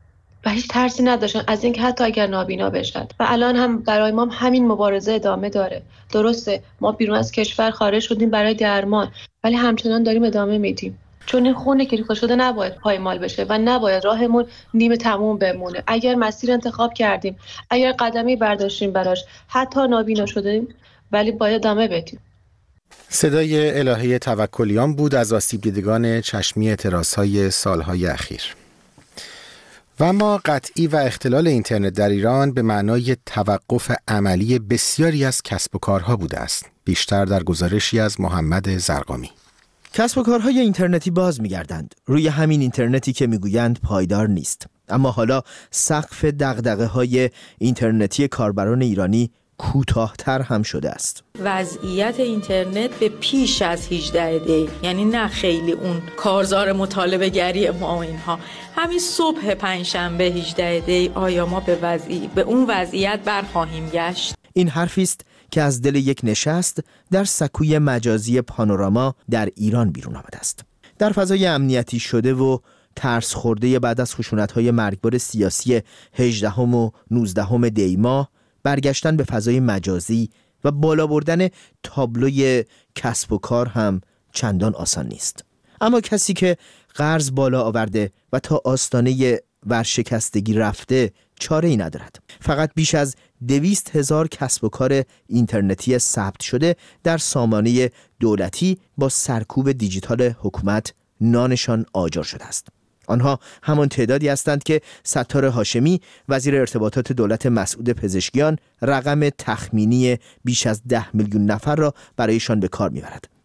و هیچ ترسی نداشتن از اینکه حتی اگر نابینا بشن. و الان هم برای ما همین مبارزه ادامه داره. درسته ما بیرون از کشور خارج شدیم برای درمان، ولی همچنان داریم ادامه میدیم، چون این خونه که ریخته شده نباید پایمال بشه و نباید راهمون نیمه تموم بمونه. اگر مسیر انتخاب کردیم، اگر قدمی برداشتیم براش، حتی نابینا شدیم، ولی باید ادامه بدیم. صدای الهه توکلیان بود از آسیب دیدگان چشمی اعتراضهای سالهای اخیر. و اما قطعی و اختلال اینترنت در ایران به معنای توقف عملی بسیاری از کسب و کارها بوده است. بیشتر در گزارشی از محمد زرقامی. کسب و کارهای اینترنتی باز می‌گردند روی همین اینترنتی که میگویند پایدار نیست. اما حالا سقف دغدغه‌های اینترنتی کاربران ایرانی کوتاه‌تر هم شده است. وضعیت اینترنت به پیش از هجده دی، یعنی نه خیلی اون کارزار مطالبه گری ما و اینها، همین صبح پنجشنبه هجده دی آیا ما به وضعی به اون وضعیت برخواهیم گشت؟ این حرفی است که از دل یک نشست در سکوی مجازی پانوراما در ایران بیرون آمده است. در فضای امنیتی شده و ترس خورده بعد از خشونت‌های مرگبار سیاسی هجدهم و نوزدهم دی ماه، برگشتن به فضای مجازی و بالا بردن تابلوی کسب و کار هم چندان آسان نیست. اما کسی که قرض بالا آورده و تا آستانه ورشکستگی رفته چاره ای ندارد. فقط بیش از دویست هزار کسب و کار اینترنتی ثبت شده در سامانه دولتی با سرکوب دیجیتال حکومت نانشان آجر شده است. آنها همان تعدادی هستند که ستار هاشمی وزیر ارتباطات دولت مسعود پزشکیان رقم تخمینی بیش از ده میلیون نفر را برایشان به کار می‌برد.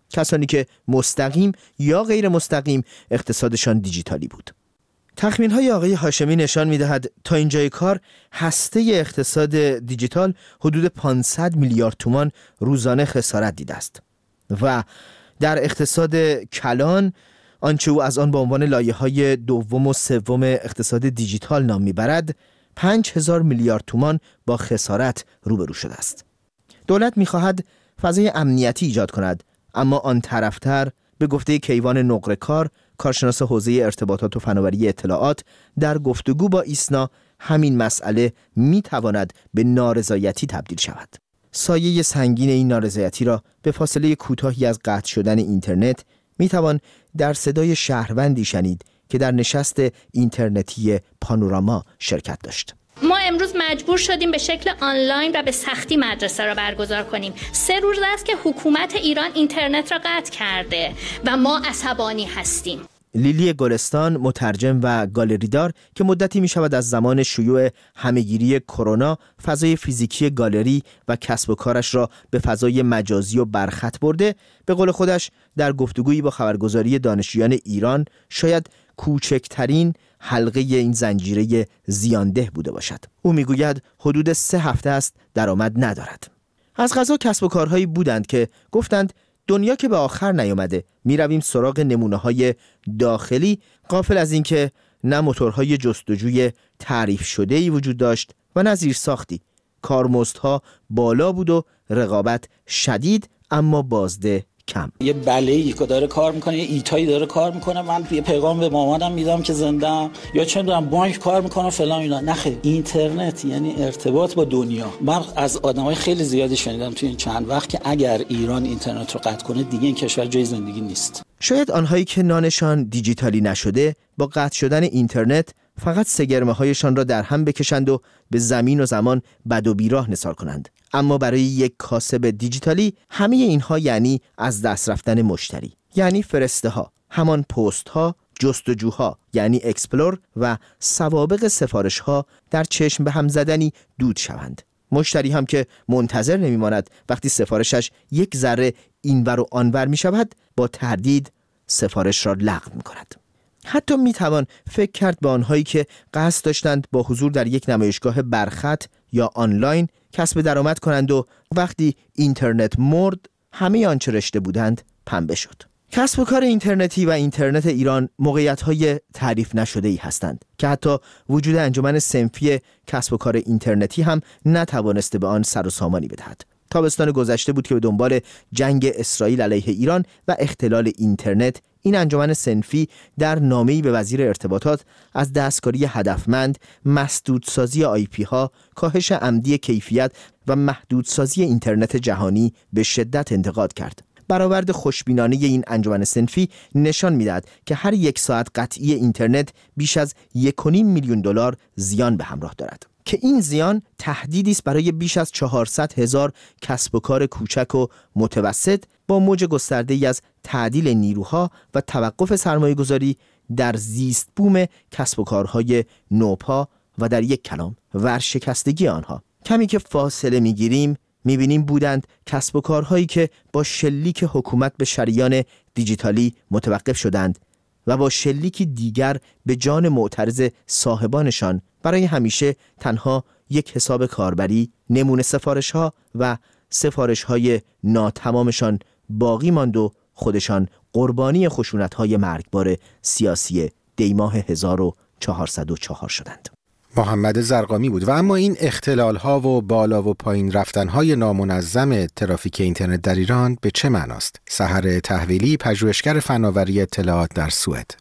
کسانی که مستقیم یا غیر مستقیم اقتصادشان دیجیتالی بود. تخمین‌های آقای هاشمی نشان می‌دهد تا اینجای کار هسته اقتصاد دیجیتال حدود پانصد میلیارد تومان روزانه خسارت دیده است و در اقتصاد کلان آنچه او از آن به عنوان لایه‌های دوم و سوم اقتصاد دیجیتال نام می‌برد پنج هزار میلیارد تومان با خسارت روبرو شده است. دولت می‌خواهد فضای امنیتی ایجاد کند، اما آن طرفتر به گفته کیوان نقره‌کار، کارشناس حوزه ارتباطات و فناوری اطلاعات، در گفتگو با ایسنا همین مسئله می‌تواند به نارضایتی تبدیل شود. سایه سنگین این نارضایتی را به فاصله کوتاهی از قطع شدن اینترنت می‌توان در صدای شهروندی شنید که در نشست اینترنتی پانوراما شرکت داشت. ما امروز مجبور شدیم به شکل آنلاین و به سختی مدرسه را برگزار کنیم. سه روز است که حکومت ایران اینترنت را قطع کرده و ما عصبانی هستیم. لیلی گلستان، مترجم و گالریدار که مدتی می شود از زمان شیوع همهگیری کرونا فضای فیزیکی گالری و کسب و کارش را به فضای مجازی و برخط برده، به قول خودش در گفتگویی با خبرگزاری دانشجویان ایران شاید کوچکترین حلقه این زنجیره زیانده بوده باشد. او میگوید حدود سه هفته است درآمد ندارد. از قضا کسب و کارهایی بودند که گفتند دنیا که به آخر نیامده، می رویم سراغ نمونه‌های داخلی، غافل از اینکه نه موتورهای جستجوی تعریف شده‌ای وجود داشت و نه زیرساختی. کارمزدها بالا بود و رقابت شدید، اما بازده کم. یه بله‌ای که داره کار میکنه، یه ایتایی داره کار میکنه، من یه پیغام به مامانم میدم که زنده‌ام، یا چه میدونم بانک کار میکنه فلان اینا. نخیر، اینترنت یعنی ارتباط با دنیا. من از آدمای خیلی زیادی شنیدم تو این چند وقت که اگر ایران اینترنت رو قطع کنه دیگه این کشور جای زندگی نیست. شاید آنهایی که نانشان دیجیتالی نشده با قطع شدن اینترنت فقط سگرمه هایشان را در هم بکشند و به زمین و زمان بد و بیراه نثار کنند. اما برای یک کاسب دیجیتالی همه اینها یعنی از دست رفتن مشتری، یعنی فرسته ها، همان پست ها، جستجوها یعنی اکسپلور و سوابق سفارش ها در چشم به هم زدنی دود شوند. مشتری هم که منتظر نمیماند وقتی سفارشش یک ذره اینور و آنور می شود، با تردید سفارش را لغو می کند. حتی می توان فکر کرد به آنهایی که قصد داشتند با حضور در یک نمایشگاه برخط یا آنلاین کسب درآمد کنند و وقتی اینترنت مرد همه آنچه رشته بودند پنبه شد. کسب و کار اینترنتی و اینترنت ایران موقعیت‌های تعریف نشده‌ای هستند که حتی وجود انجمن صنفی کسب و کار اینترنتی هم نتوانسته به آن سر و سامانی بدهد. تابستان گذشته بود که به دنبال جنگ اسرائیل علیه ایران و اختلال اینترنت این انجمن صنفی در نامه‌ای به وزیر ارتباطات از دستکاری هدفمند، مسدودسازی آی پی ها، کاهش عمدی کیفیت و محدودسازی اینترنت جهانی به شدت انتقاد کرد. برآورد خوشبینانه این انجمن صنفی نشان می‌دهد که هر یک ساعت قطعی اینترنت بیش از یک و نیم میلیون دلار زیان به همراه دارد که این زیان تهدیدی است برای بیش از چهارصد هزار کسب و کار کوچک و متوسط با موج گسترده‌ای از تعدیل نیروها و توقف سرمایه‌گذاری در زیست بوم کسب و کارهای نوپا و در یک کلام ورشکستگی آنها. کمی که فاصله می‌گیریم می‌بینیم بودند کسب و کارهایی که با شلیک حکومت به شریان دیجیتالی متوقف شدند و با شلیکی دیگر به جان معترض صاحبانشان برای همیشه تنها یک حساب کاربری، نمونه سفارش‌ها و سفارش‌های ناتمامشان باقی ماند و خودشان قربانی خشونت‌های مرگبار سیاسی دیماه هزار و چهارصد و چهار شدند. محمد زرقامی بود. و اما این اختلال‌ها و بالا و پایین رفتن‌های نامنظم ترافیک اینترنت در ایران به چه معناست؟ سحر تحویلی، پژوهشگر فناوری اطلاعات در سوئد.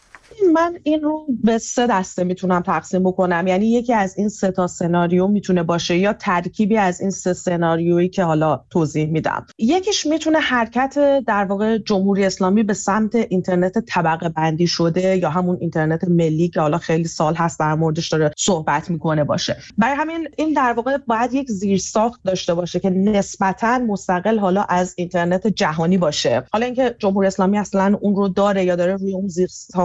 من این رو به سه دسته میتونم تقسیم بکنم، یعنی یکی از این سه تا سناریو میتونه باشه یا ترکیبی از این سه سناریویی که حالا توضیح میدم. یکیش میتونه حرکت در واقع جمهوری اسلامی به سمت اینترنت طبقه بندی شده یا همون اینترنت ملی که حالا خیلی سال هست در موردش داره صحبت میکنه باشه. برای همین این در واقع باید یک زیرساخت داشته باشه که نسبتاً مستقل حالا از اینترنت جهانی باشه. حالا اینکه جمهوری اسلامی اصلا اون رو داره یا داره روی اون زیرساخت‌ها کار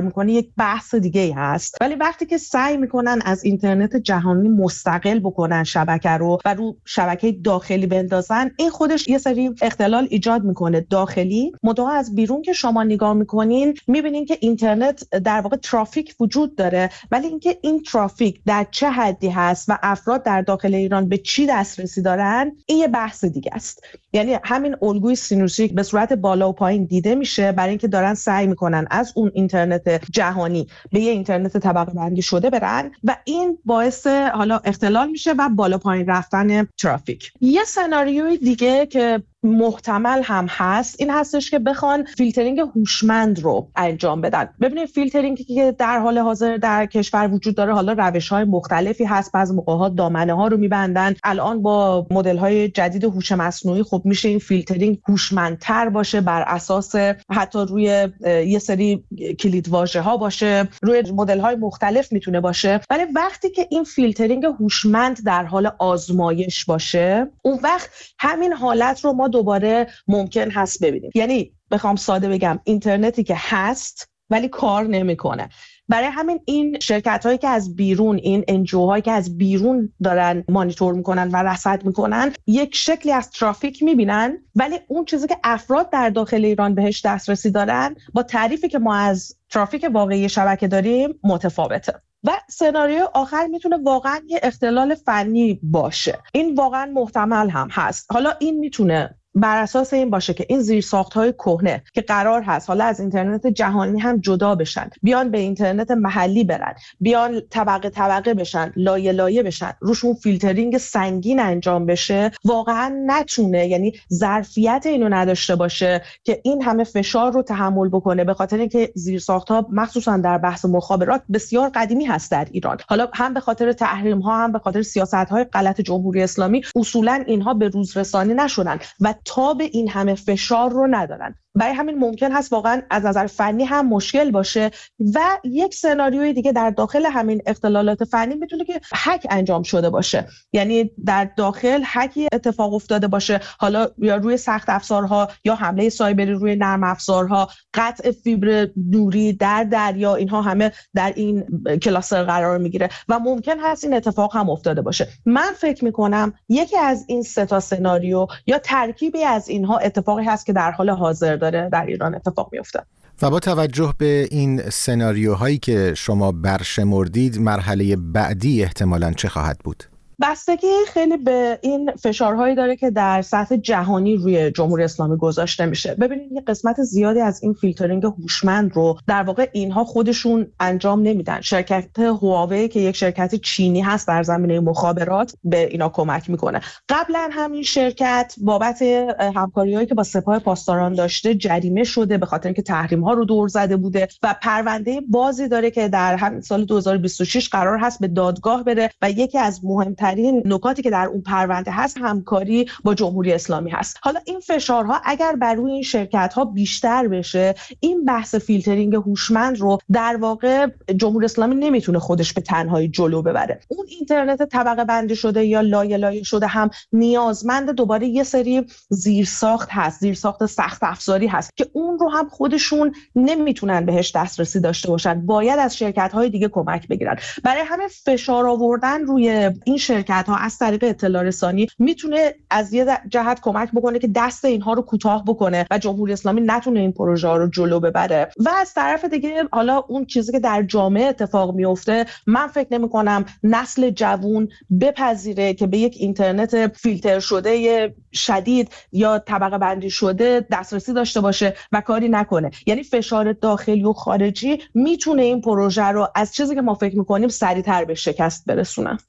میکنه یک بحث دیگه هست. ولی وقتی که سعی میکنن از اینترنت جهانی مستقل بکنن شبکه رو و رو شبکه داخلی بندازن، این خودش یه سری اختلال ایجاد میکنه داخلی. منتها از بیرون که شما نگاه میکنین میبینین که اینترنت در واقع ترافیک وجود داره، ولی اینکه این ترافیک در چه حدی هست و افراد در داخل ایران به چی دسترسی دارن، این یه بحث دیگه است. یعنی همین الگوی سینوسی به صورت بالا و پایین دیده میشه برای اینکه دارن سعی میکنن از اون اینترنت جهانی به یه اینترنت طبقه بندی شده برن و این باعث حالا اختلال میشه و بالا پایین رفتن ترافیک. یه سناریوی دیگه که محتمل هم هست این هستش که بخوان فیلترینگ هوشمند رو انجام بدن. ببینید فیلترینگی که در حال حاضر در کشور وجود داره، حالا روش‌های مختلفی هست، بعضی موقع‌ها دامنه‌ها رو می‌بندن. الان با مدل‌های جدید هوش مصنوعی خب میشه این فیلترینگ هوشمندتر باشه، بر اساس حتی روی یه سری کلیدواژه‌ها باشه، روی مدل‌های مختلف میتونه باشه. ولی وقتی که این فیلترینگ هوشمند در حال آزمایش باشه، اون وقت همین حالت رو ما دوباره ممکن هست ببینیم. یعنی بخوام ساده بگم، اینترنتی که هست ولی کار نمیکنه. برای همین این شرکت هایی که از بیرون، این انجیو هایی که از بیرون دارن مانیتور میکنن و رصد میکنن، یک شکلی از ترافیک میبینن، ولی اون چیزی که افراد در داخل ایران بهش دسترسی دارن با تعریفی که ما از ترافیک واقعی شبکه داریم متفاوته. و سناریوی آخر میتونه واقعا یه اختلال فنی باشه. این واقعا محتمل هم هست. حالا این میتونه بر اساس این باشه که این زیرساخت‌های کهنه که قرار هست حالا از اینترنت جهانی هم جدا بشن، بیان به اینترنت محلی برن، بیان طبقه طبقه بشن، لایه لایه بشن، روشون فیلترینگ سنگین انجام بشه، واقعا نتونه، یعنی ظرفیت اینو نداشته باشه که این همه فشار رو تحمل بکنه، به خاطر اینکه زیرساخت‌ها مخصوصا در بحث مخابرات بسیار قدیمی هست در ایران. حالا هم به خاطر تحریم‌ها هم به خاطر سیاست‌های غلط جمهوری اسلامی اصولاً اینها به روز رسانی نشدن و تاب این همه فشار رو ندارن. برای همین ممکن هست واقعا از نظر فنی هم مشکل باشه. و یک سناریوی دیگه در داخل همین اختلالات فنی میتونه که هک انجام شده باشه، یعنی در داخل هکی اتفاق افتاده باشه، حالا یا روی سخت افزارها یا حمله سایبری روی نرم افزارها، قطع فیبر نوری در دریا، اینها همه در این کلاستر قرار میگیره و ممکن هست این اتفاق هم افتاده باشه. من فکر میکنم یکی از این سه تا سناریو یا ترکیبی از اینها اتفاقی هست که در حال حاضر داره در ایران اتفاق میفته. و با توجه به این سناریوهایی که شما برشمردید، مرحله بعدی احتمالاً چه خواهد بود؟ بستگی خیلی به این فشارهایی داره که در سطح جهانی روی جمهوری اسلامی گذاشته میشه. ببینید یه قسمت زیادی از این فیلترینگ هوشمند رو در واقع اینها خودشون انجام نمیدن. شرکت هواوی که یک شرکت چینی هست در زمینه مخابرات به اینا کمک میکنه. قبلا هم این شرکت بابت همکاریایی که با سپاه پاسداران داشته جریمه شده به خاطر اینکه تحریم ها رو دور زده بوده و پرونده بازی داره که در همین سال دو هزار و بیست و شش قرار هست به دادگاه بره و یکی از مهمترین این نکاتی که در اون پرونده هست همکاری با جمهوری اسلامی هست. حالا این فشارها اگر بر روی این شرکت ها بیشتر بشه، این بحث فیلترینگ هوشمند رو در واقع جمهوری اسلامی نمیتونه خودش به تنهایی جلو ببره. اون اینترنت طبقه بندی شده یا لایه لایه شده هم نیازمند دوباره یه سری زیرساخت هست، زیرساخت سخت افزاری هست که اون رو هم خودشون نمیتونن بهش دسترسی داشته باشن، باید از شرکت های دیگه کمک بگیرن. برای همین فشار آوردن روی این شرکت ها از طریق اطلاع رسانی میتونه از یه جهت کمک بکنه که دست اینها رو کوتاه بکنه و جمهوری اسلامی نتونه این پروژه ها رو جلو ببره. و از طرف دیگه حالا اون چیزی که در جامعه اتفاق میفته، من فکر نمی کنم نسل جوون بپذیره که به یک اینترنت فیلتر شده شدید یا طبقه بندی شده دسترسی داشته باشه و کاری نکنه. یعنی فشار داخلی و خارجی میتونه این پروژه رو از چیزی که ما فکر میکنیم سریعتر به شکست برسونه.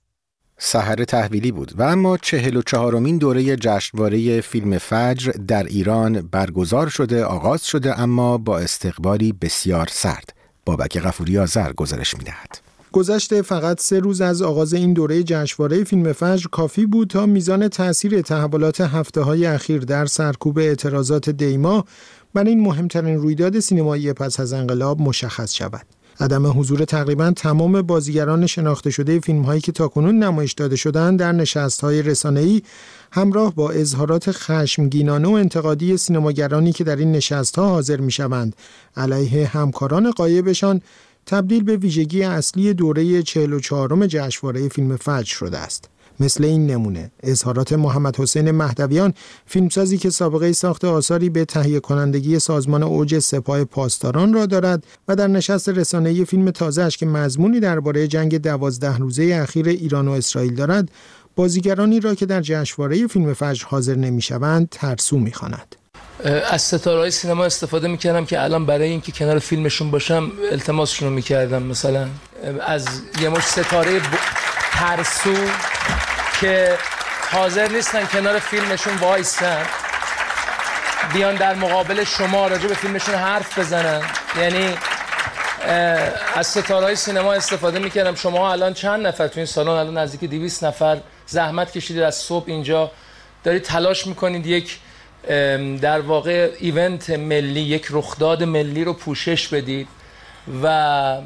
سحر تحویلی بود. و اما چهل و چهارمین دوره جشنواره فیلم فجر در ایران برگزار شده، آغاز شده، اما با استقبالی بسیار سرد. بابک غفوری آذر گزارش می‌دهد. گذشته فقط سه روز از آغاز این دوره جشنواره فیلم فجر کافی بود تا میزان تأثیر تحولات هفته‌های اخیر در سرکوب اعتراضات دیما بر این مهمترین رویداد سینمایی پس از انقلاب مشخص شود. عدم حضور تقریباً تمام بازیگران شناخته شده فیلم‌هایی که تاکنون نمایش داده شدند در نشست‌های رسانه‌ای همراه با اظهارات خشمگینانه و انتقادی سینماگرانی که در این نشست‌ها حاضر می‌شوند علیه همکاران غایبشان تبدیل به ویژگی اصلی دوره چهل و چهارم جشنواره فیلم فجر شده است. مثل این نمونه اظهارات محمد حسین مهدویان، فیلمسازی که سابقه ساخت آثاری به تهیه کنندگی سازمان اوج سپاه پاسداران را دارد و در نشست رسانه‌ای فیلم تازه‌اش که مضمونی درباره جنگ دوازده روزه اخیر ایران و اسرائیل دارد، بازیگرانی را که در جشنواره فیلم فجر حاضر نمی‌شوند ترسو می‌خواند. از ستاره‌های سینما استفاده می‌کردم که الان برای اینکه کنار فیلمشون باشم التماسشون رو می‌کردم، مثلا از یه مش ستاره ب... ترسو که حاضر نیستن کنار فیلمشون وایسن بیان در مقابل شما راجع به فیلمشون حرف بزنن. یعنی از ستاره‌های سینما استفاده می‌کردم. شما الان چند نفر تو این سالن؟ الان نزدیک دویست نفر زحمت کشیدید از صبح اینجا، دارید تلاش می‌کنید یک در واقع ایونت ملی، یک رخداد ملی رو پوشش بدید و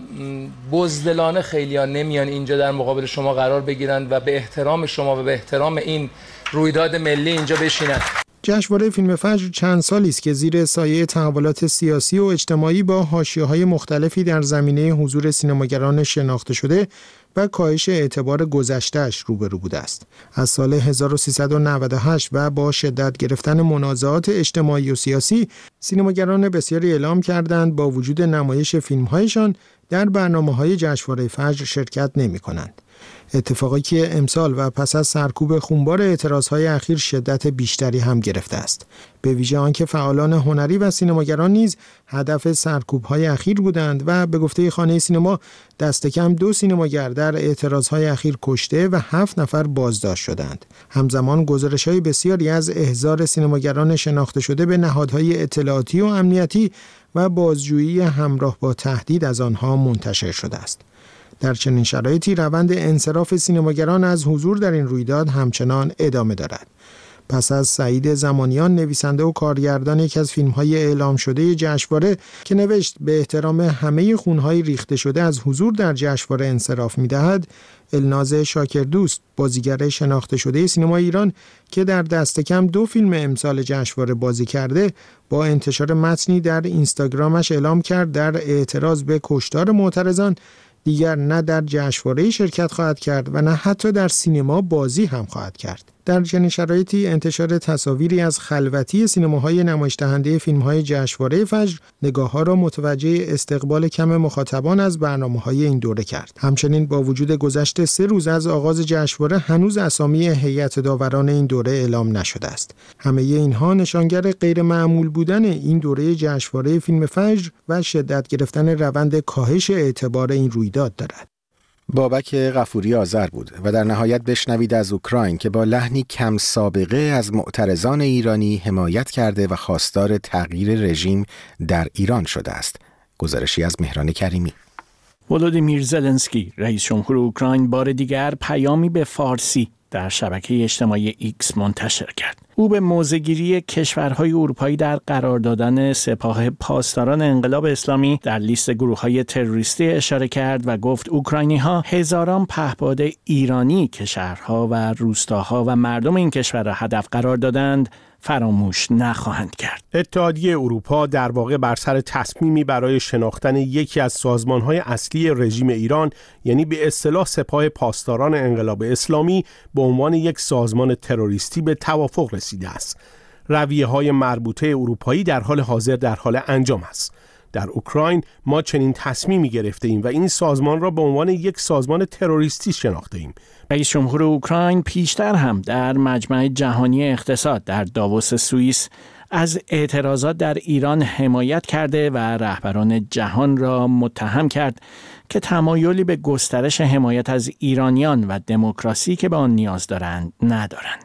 بزدلانه خیلی‌ها نمیان اینجا در مقابل شما قرار بگیرن و به احترام شما و به احترام این رویداد ملی اینجا بشینن. جشنواره فیلم فجر چند سالی است که زیر سایه تحولات سیاسی و اجتماعی با حاشیه‌های مختلفی در زمینه حضور سینماگران شناخته شده و کاهش اعتبار گذشته‌اش روبرو بوده است. از سال هزار و سیصد و نود و هشت و با شدت گرفتن منازعات اجتماعی و سیاسی، سینماگران بسیاری اعلام کردند با وجود نمایش فیلم‌هایشان در برنامه‌های جشنواره فجر شرکت نمی‌کنند. اتفاقی که امسال و پس از سرکوب خونبار اعتراضهای اخیر شدت بیشتری هم گرفته است. به ویژه آنکه فعالان هنری و سینماگران نیز هدف سرکوب‌های اخیر بودند و به گفته خانه سینما دست کم دو سینماگر در اعتراضهای اخیر کشته و هفت نفر بازداشت شدند. همزمان گزارش‌های بسیاری از احضار سینماگران شناخته شده به نهادهای اطلاعاتی و امنیتی و بازجویی همراه با تهدید از آنها منتشر شده است. در چنین شرایطی روند انصراف سینماگران از حضور در این رویداد همچنان ادامه دارد. پس از سعید زمانیان، نویسنده و کارگردان یکی از فیلم‌های اعلام شده جشنواره که نوشت به احترام همه خون‌های ریخته شده از حضور در جشنواره انصراف می‌دهد، الناز شاکردوست، بازیگر شناخته شده سینما ایران که در دست کم دو فیلم امسال جشنواره بازی کرده، با انتشار متنی در اینستاگرامش اعلام کرد در اعتراض به کشتار معترضان دیگر نه در جشنواره شرکت خواهد کرد و نه حتی در سینما بازی هم خواهد کرد. در چنین شرایطی انتشار تصاویری از خلوتی سینماهای نمایش دهنده فیلم‌های جشنواره فجر نگاه‌ها را متوجه استقبال کم مخاطبان از برنامه‌های این دوره کرد. همچنین با وجود گذشت سه روز از آغاز جشنواره هنوز اسامی هیئت داوران این دوره اعلام نشده است. همه اینها نشانگر غیر معمول بودن این دوره جشنواره فیلم فجر و شدت گرفتن روند کاهش اعتبار این رویداد دارد. بابک غفوری آذر بود و در نهایت بشنوید از اوکراین که با لحنی کم سابقه از معترضان ایرانی حمایت کرده و خواستار تغییر رژیم در ایران شده است. گزارشی از مهران کریمی. ولودیمیر زلنسکی، رئیس جمهور اوکراین، بار دیگر پیامی به فارسی در شبکه اجتماعی ایکس منتشر کرد. او به موضع‌گیری کشورهای اروپایی در قرار دادن سپاه پاسداران انقلاب اسلامی در لیست گروه‌های تروریستی اشاره کرد و گفت اوکراینی‌ها هزاران پهپاد ایرانی که شهرها و روستاها و مردم این کشور را هدف قرار دادند فراموش نخواهند کرد. اتحادیه اروپا در واقع بر سر تصمیمی برای شناختن یکی از سازمان‌های اصلی رژیم ایران، یعنی به اصطلاح سپاه پاسداران انقلاب اسلامی، به عنوان یک سازمان تروریستی به توافق رسیده است. رویه‌های مربوطه اروپایی در حال حاضر در حال انجام است. در اوکراین ما چنین تصمیمی گرفته ایم و این سازمان را به عنوان یک سازمان تروریستی شناخته ایم. رئیس جمهور اوکراین پیشتر هم در مجمع جهانی اقتصاد در داووس سوئیس از اعتراضات در ایران حمایت کرده و رهبران جهان را متهم کرد که تمایلی به گسترش حمایت از ایرانیان و دموکراسی که به آن نیاز دارند ندارند.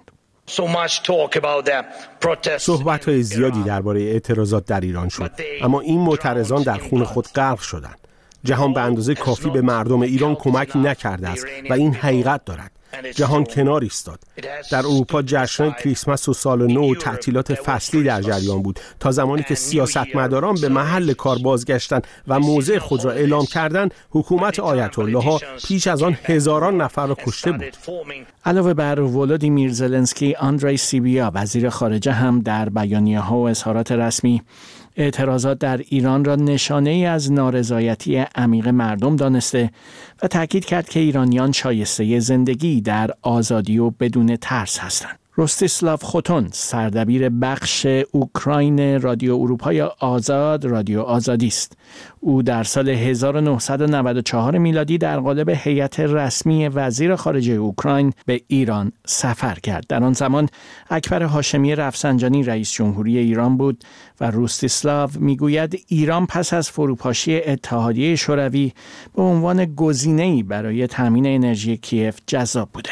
صحبت‌های زیادی درباره اعتراضات در ایران شد، اما این معترضان در خون خود غرق شدند. جهان به اندازه کافی به مردم ایران کمک نکرده است و این حقیقت دارد. جهان کنار ایستاد. در اروپا جشن کریسمس و سال نو و تعطیلات فصلی در جریان بود تا زمانی که سیاستمداران به محل کار بازگشتند و موضع خود را اعلام کردند. حکومت آیت الله ها پیش از آن هزاران نفر را کشته بود. علاوه بر ولودیمیر زلنسکی، آندری سیبیا وزیر خارجه هم در بیانیه‌ها و اظهارات رسمی اعتراضات در ایران را نشانه ای از نارضایتی عمیق مردم دانسته و تاکید کرد که ایرانیان شایسته زندگی در آزادی و بدون ترس هستند. روستیسلاو خوتون، سردبیر بخش اوکراین رادیو اروپای آزاد، رادیو آزادی است. او در سال هزار و نهصد و نود و چهار میلادی در قالب هیئت رسمی وزیر خارجه اوکراین به ایران سفر کرد. در آن زمان اکبر هاشمی رفسنجانی رئیس جمهوری ایران بود و روستیسلاو میگوید ایران پس از فروپاشی اتحادیه شوروی به عنوان گزینه‌ای برای تامین انرژی کیف جذاب بوده.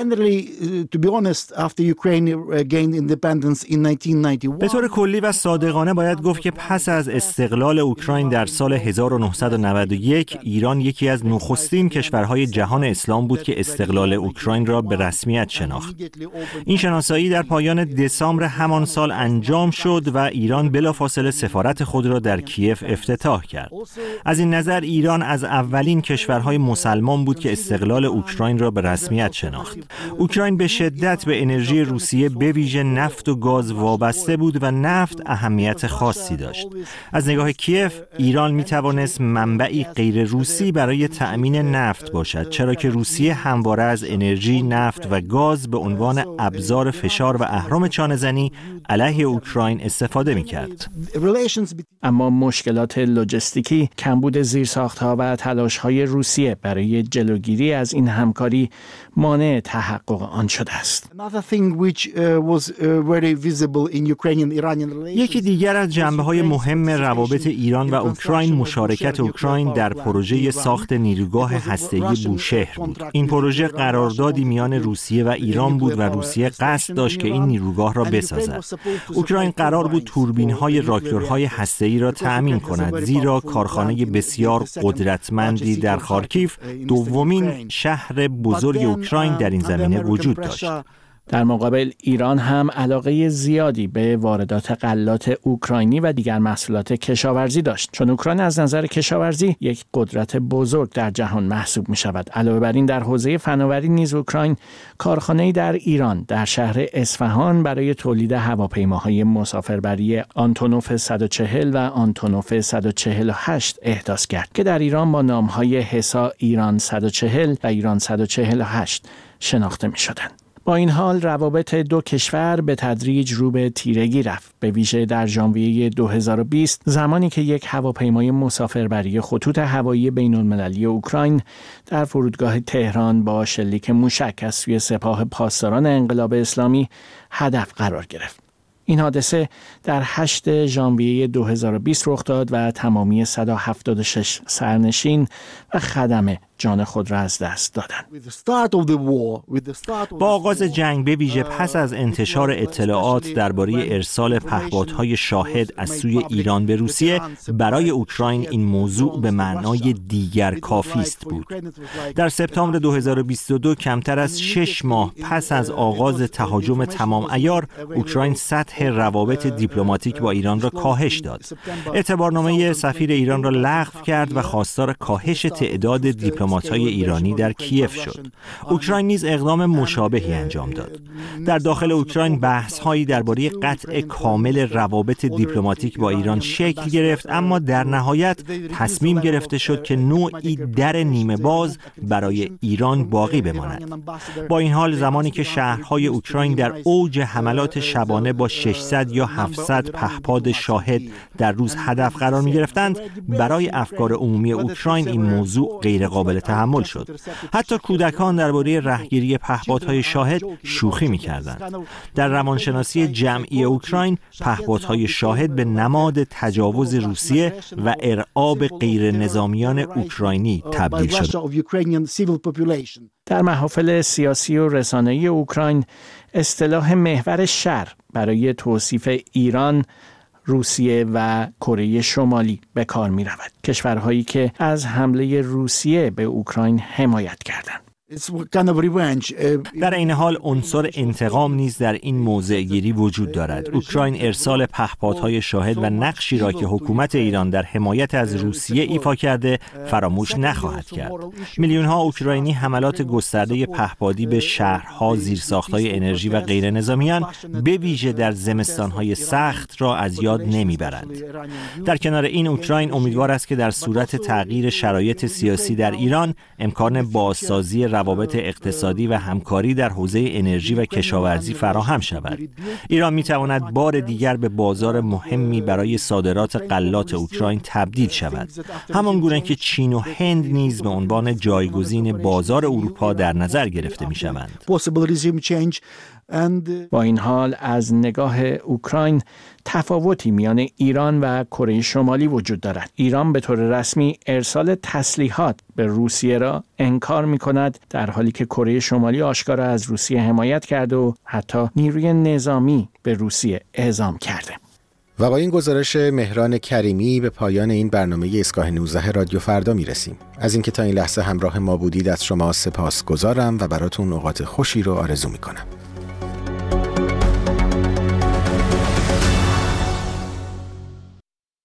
به طور کلی و صادقانه باید گفت که پس از استقلال اوکراین در سال هزار و نهصد و نود و یک ایران یکی از نخستین کشورهای جهان اسلام بود که استقلال اوکراین را به رسمیت شناخت. این شناسایی در پایان دسامبر همان سال انجام شد و ایران بلافاصله سفارت خود را در کیف افتتاح کرد. از این نظر ایران از اولین کشورهای مسلمان بود که استقلال اوکراین را به رسمیت شناخت. اوکراین به شدت به انرژی روسیه به ویژه نفت و گاز وابسته بود و نفت اهمیت خاصی داشت. از نگاه کیف ایران می توانست منبعی غیر روسی برای تأمین نفت باشد، چرا که روسیه همواره از انرژی، نفت و گاز به عنوان ابزار فشار و اهرم چانه‌زنی علیه اوکراین استفاده می کرد. اما مشکلات لوجستیکی، کمبود زیرساخت‌ها و تلاش‌های روسیه برای جلوگیری از این همکاری مانع تحقق آن شده است. یکی دیگر از جنبه‌های مهم روابط ایران و اوکراین مشارکت اوکراین در پروژه ساخت نیروگاه هسته‌ای بوشهر بود. این پروژه قراردادی میان روسیه و ایران بود و روسیه قصد داشت که این نیروگاه را بسازد. اوکراین قرار بود توربین‌های راکتورهای هسته‌ای را تأمین کند، زیرا کارخانه بسیار قدرتمندی در خارکیف، دومین شهر بزرگ اوکراین، در این زمینه وجود داشت. در مقابل ایران هم علاقه زیادی به واردات غلات اوکراینی و دیگر محصولات کشاورزی داشت، چون اوکراین از نظر کشاورزی یک قدرت بزرگ در جهان محسوب می شود. علاوه بر این در حوزه فناوری نیز اوکراین کارخانه‌ای در ایران در شهر اصفهان برای تولید هواپیماهای مسافربری آنتونوف صد و چهل و آنتونوف صد و چهل و هشت احداث کرد که در ایران با نام‌های حسا ایران صد و چهل و ایران صد و چهل و هشت شناخته می شدند. با این حال روابط دو کشور به تدریج رو به تیرگی رفت، به ویژه در ژانویه دو هزار و بیست، زمانی که یک هواپیمای مسافربری خطوط هوایی بین‌المللی اوکراین در فرودگاه تهران با شلیک موشک از سوی سپاه پاسداران انقلاب اسلامی هدف قرار گرفت. این حادثه در هشتم ژانویه دو هزار و بیست رخ داد و تمامی صد و هفتاد و شش سرنشین و خدمه جان خود را از دست دادند. با آغاز جنگ، به ویژه پس از انتشار اطلاعات درباره ارسال پهپادهای شاهد از سوی ایران به روسیه، برای اوکراین این موضوع به معنای دیگر کافی است بود. در سپتامبر دو هزار و بیست و دو، کمتر از شش ماه پس از آغاز تهاجم تمام عیار، اوکراین سطح روابط دیپلماتیک با ایران را کاهش داد. اعتبارنامه سفیر ایران را لغو کرد و خواستار کاهش تعداد دیپلمات‌های ایرانی در کیف شد. اوکراین نیز اقدام مشابهی انجام داد. در داخل اوکراین بحث‌هایی درباره قطع کامل روابط دیپلماتیک با ایران شکل گرفت، اما در نهایت تصمیم گرفته شد که نوعی در نیمه باز برای ایران باقی بماند. با این حال زمانی که شهرهای اوکراین در اوج حملات شبانه با ششصد یا هفتصد پهپاد شاهد در روز هدف قرار می‌گرفتند، برای افکار عمومی اوکراین این موضوع غیر قابل تحمل شد. حتی کودکان درباره رهگیری پهپادهای شاهد شوخی می‌کردند. در روانشناسی جمعی اوکراین، پهپادهای شاهد به نماد تجاوز روسیه و ارعاب غیر نظامیان اوکراینی تبدیل شد. در محافل سیاسی و رسانه‌ای اوکراین، اصطلاح محور شر برای توصیف ایران، روسیه و کره شمالی به کار می رود. کشورهایی که از حمله روسیه به اوکراین حمایت کردند. در این حال عنصر انتقام نیز در این موضع گیری وجود دارد. اوکراین ارسال پهپادهای شاهد و نقشی را که حکومت ایران در حمایت از روسیه ایفا کرده فراموش نخواهد کرد. میلیون‌ها اوکراینی حملات گسترده پهپادی به شهرها، زیرساخت‌های انرژی و غیر نظامیان به ویژه در زمستان‌های سخت را از یاد نمیبرند. در کنار این اوکراین امیدوار است که در صورت تغییر شرایط سیاسی در ایران امکان بازسازی روابط اقتصادی و همکاری در حوزه انرژی و کشاورزی فراهم شود. ایران می‌تواند بار دیگر به بازار مهمی برای صادرات غلات اوکراین تبدیل شود، همان گونه که چین و هند نیز به عنوان جایگزین بازار اروپا در نظر گرفته می‌شوند. با این حال از نگاه اوکراین تفاوتی میان ایران و کره شمالی وجود دارد. ایران به طور رسمی ارسال تسلیحات به روسیه را انکار می‌کند، در حالی که کره شمالی آشکارا از روسیه حمایت کرده و حتی نیروی نظامی به روسیه اعزام کرده. و با این گزارش مهران کریمی به پایان این برنامه ایستگاه نوزده رادیو فردا میرسیم. از اینکه تا این لحظه همراه ما بودید از شما سپاسگزارم و براتون اوقات خوشی رو آرزو میکنم.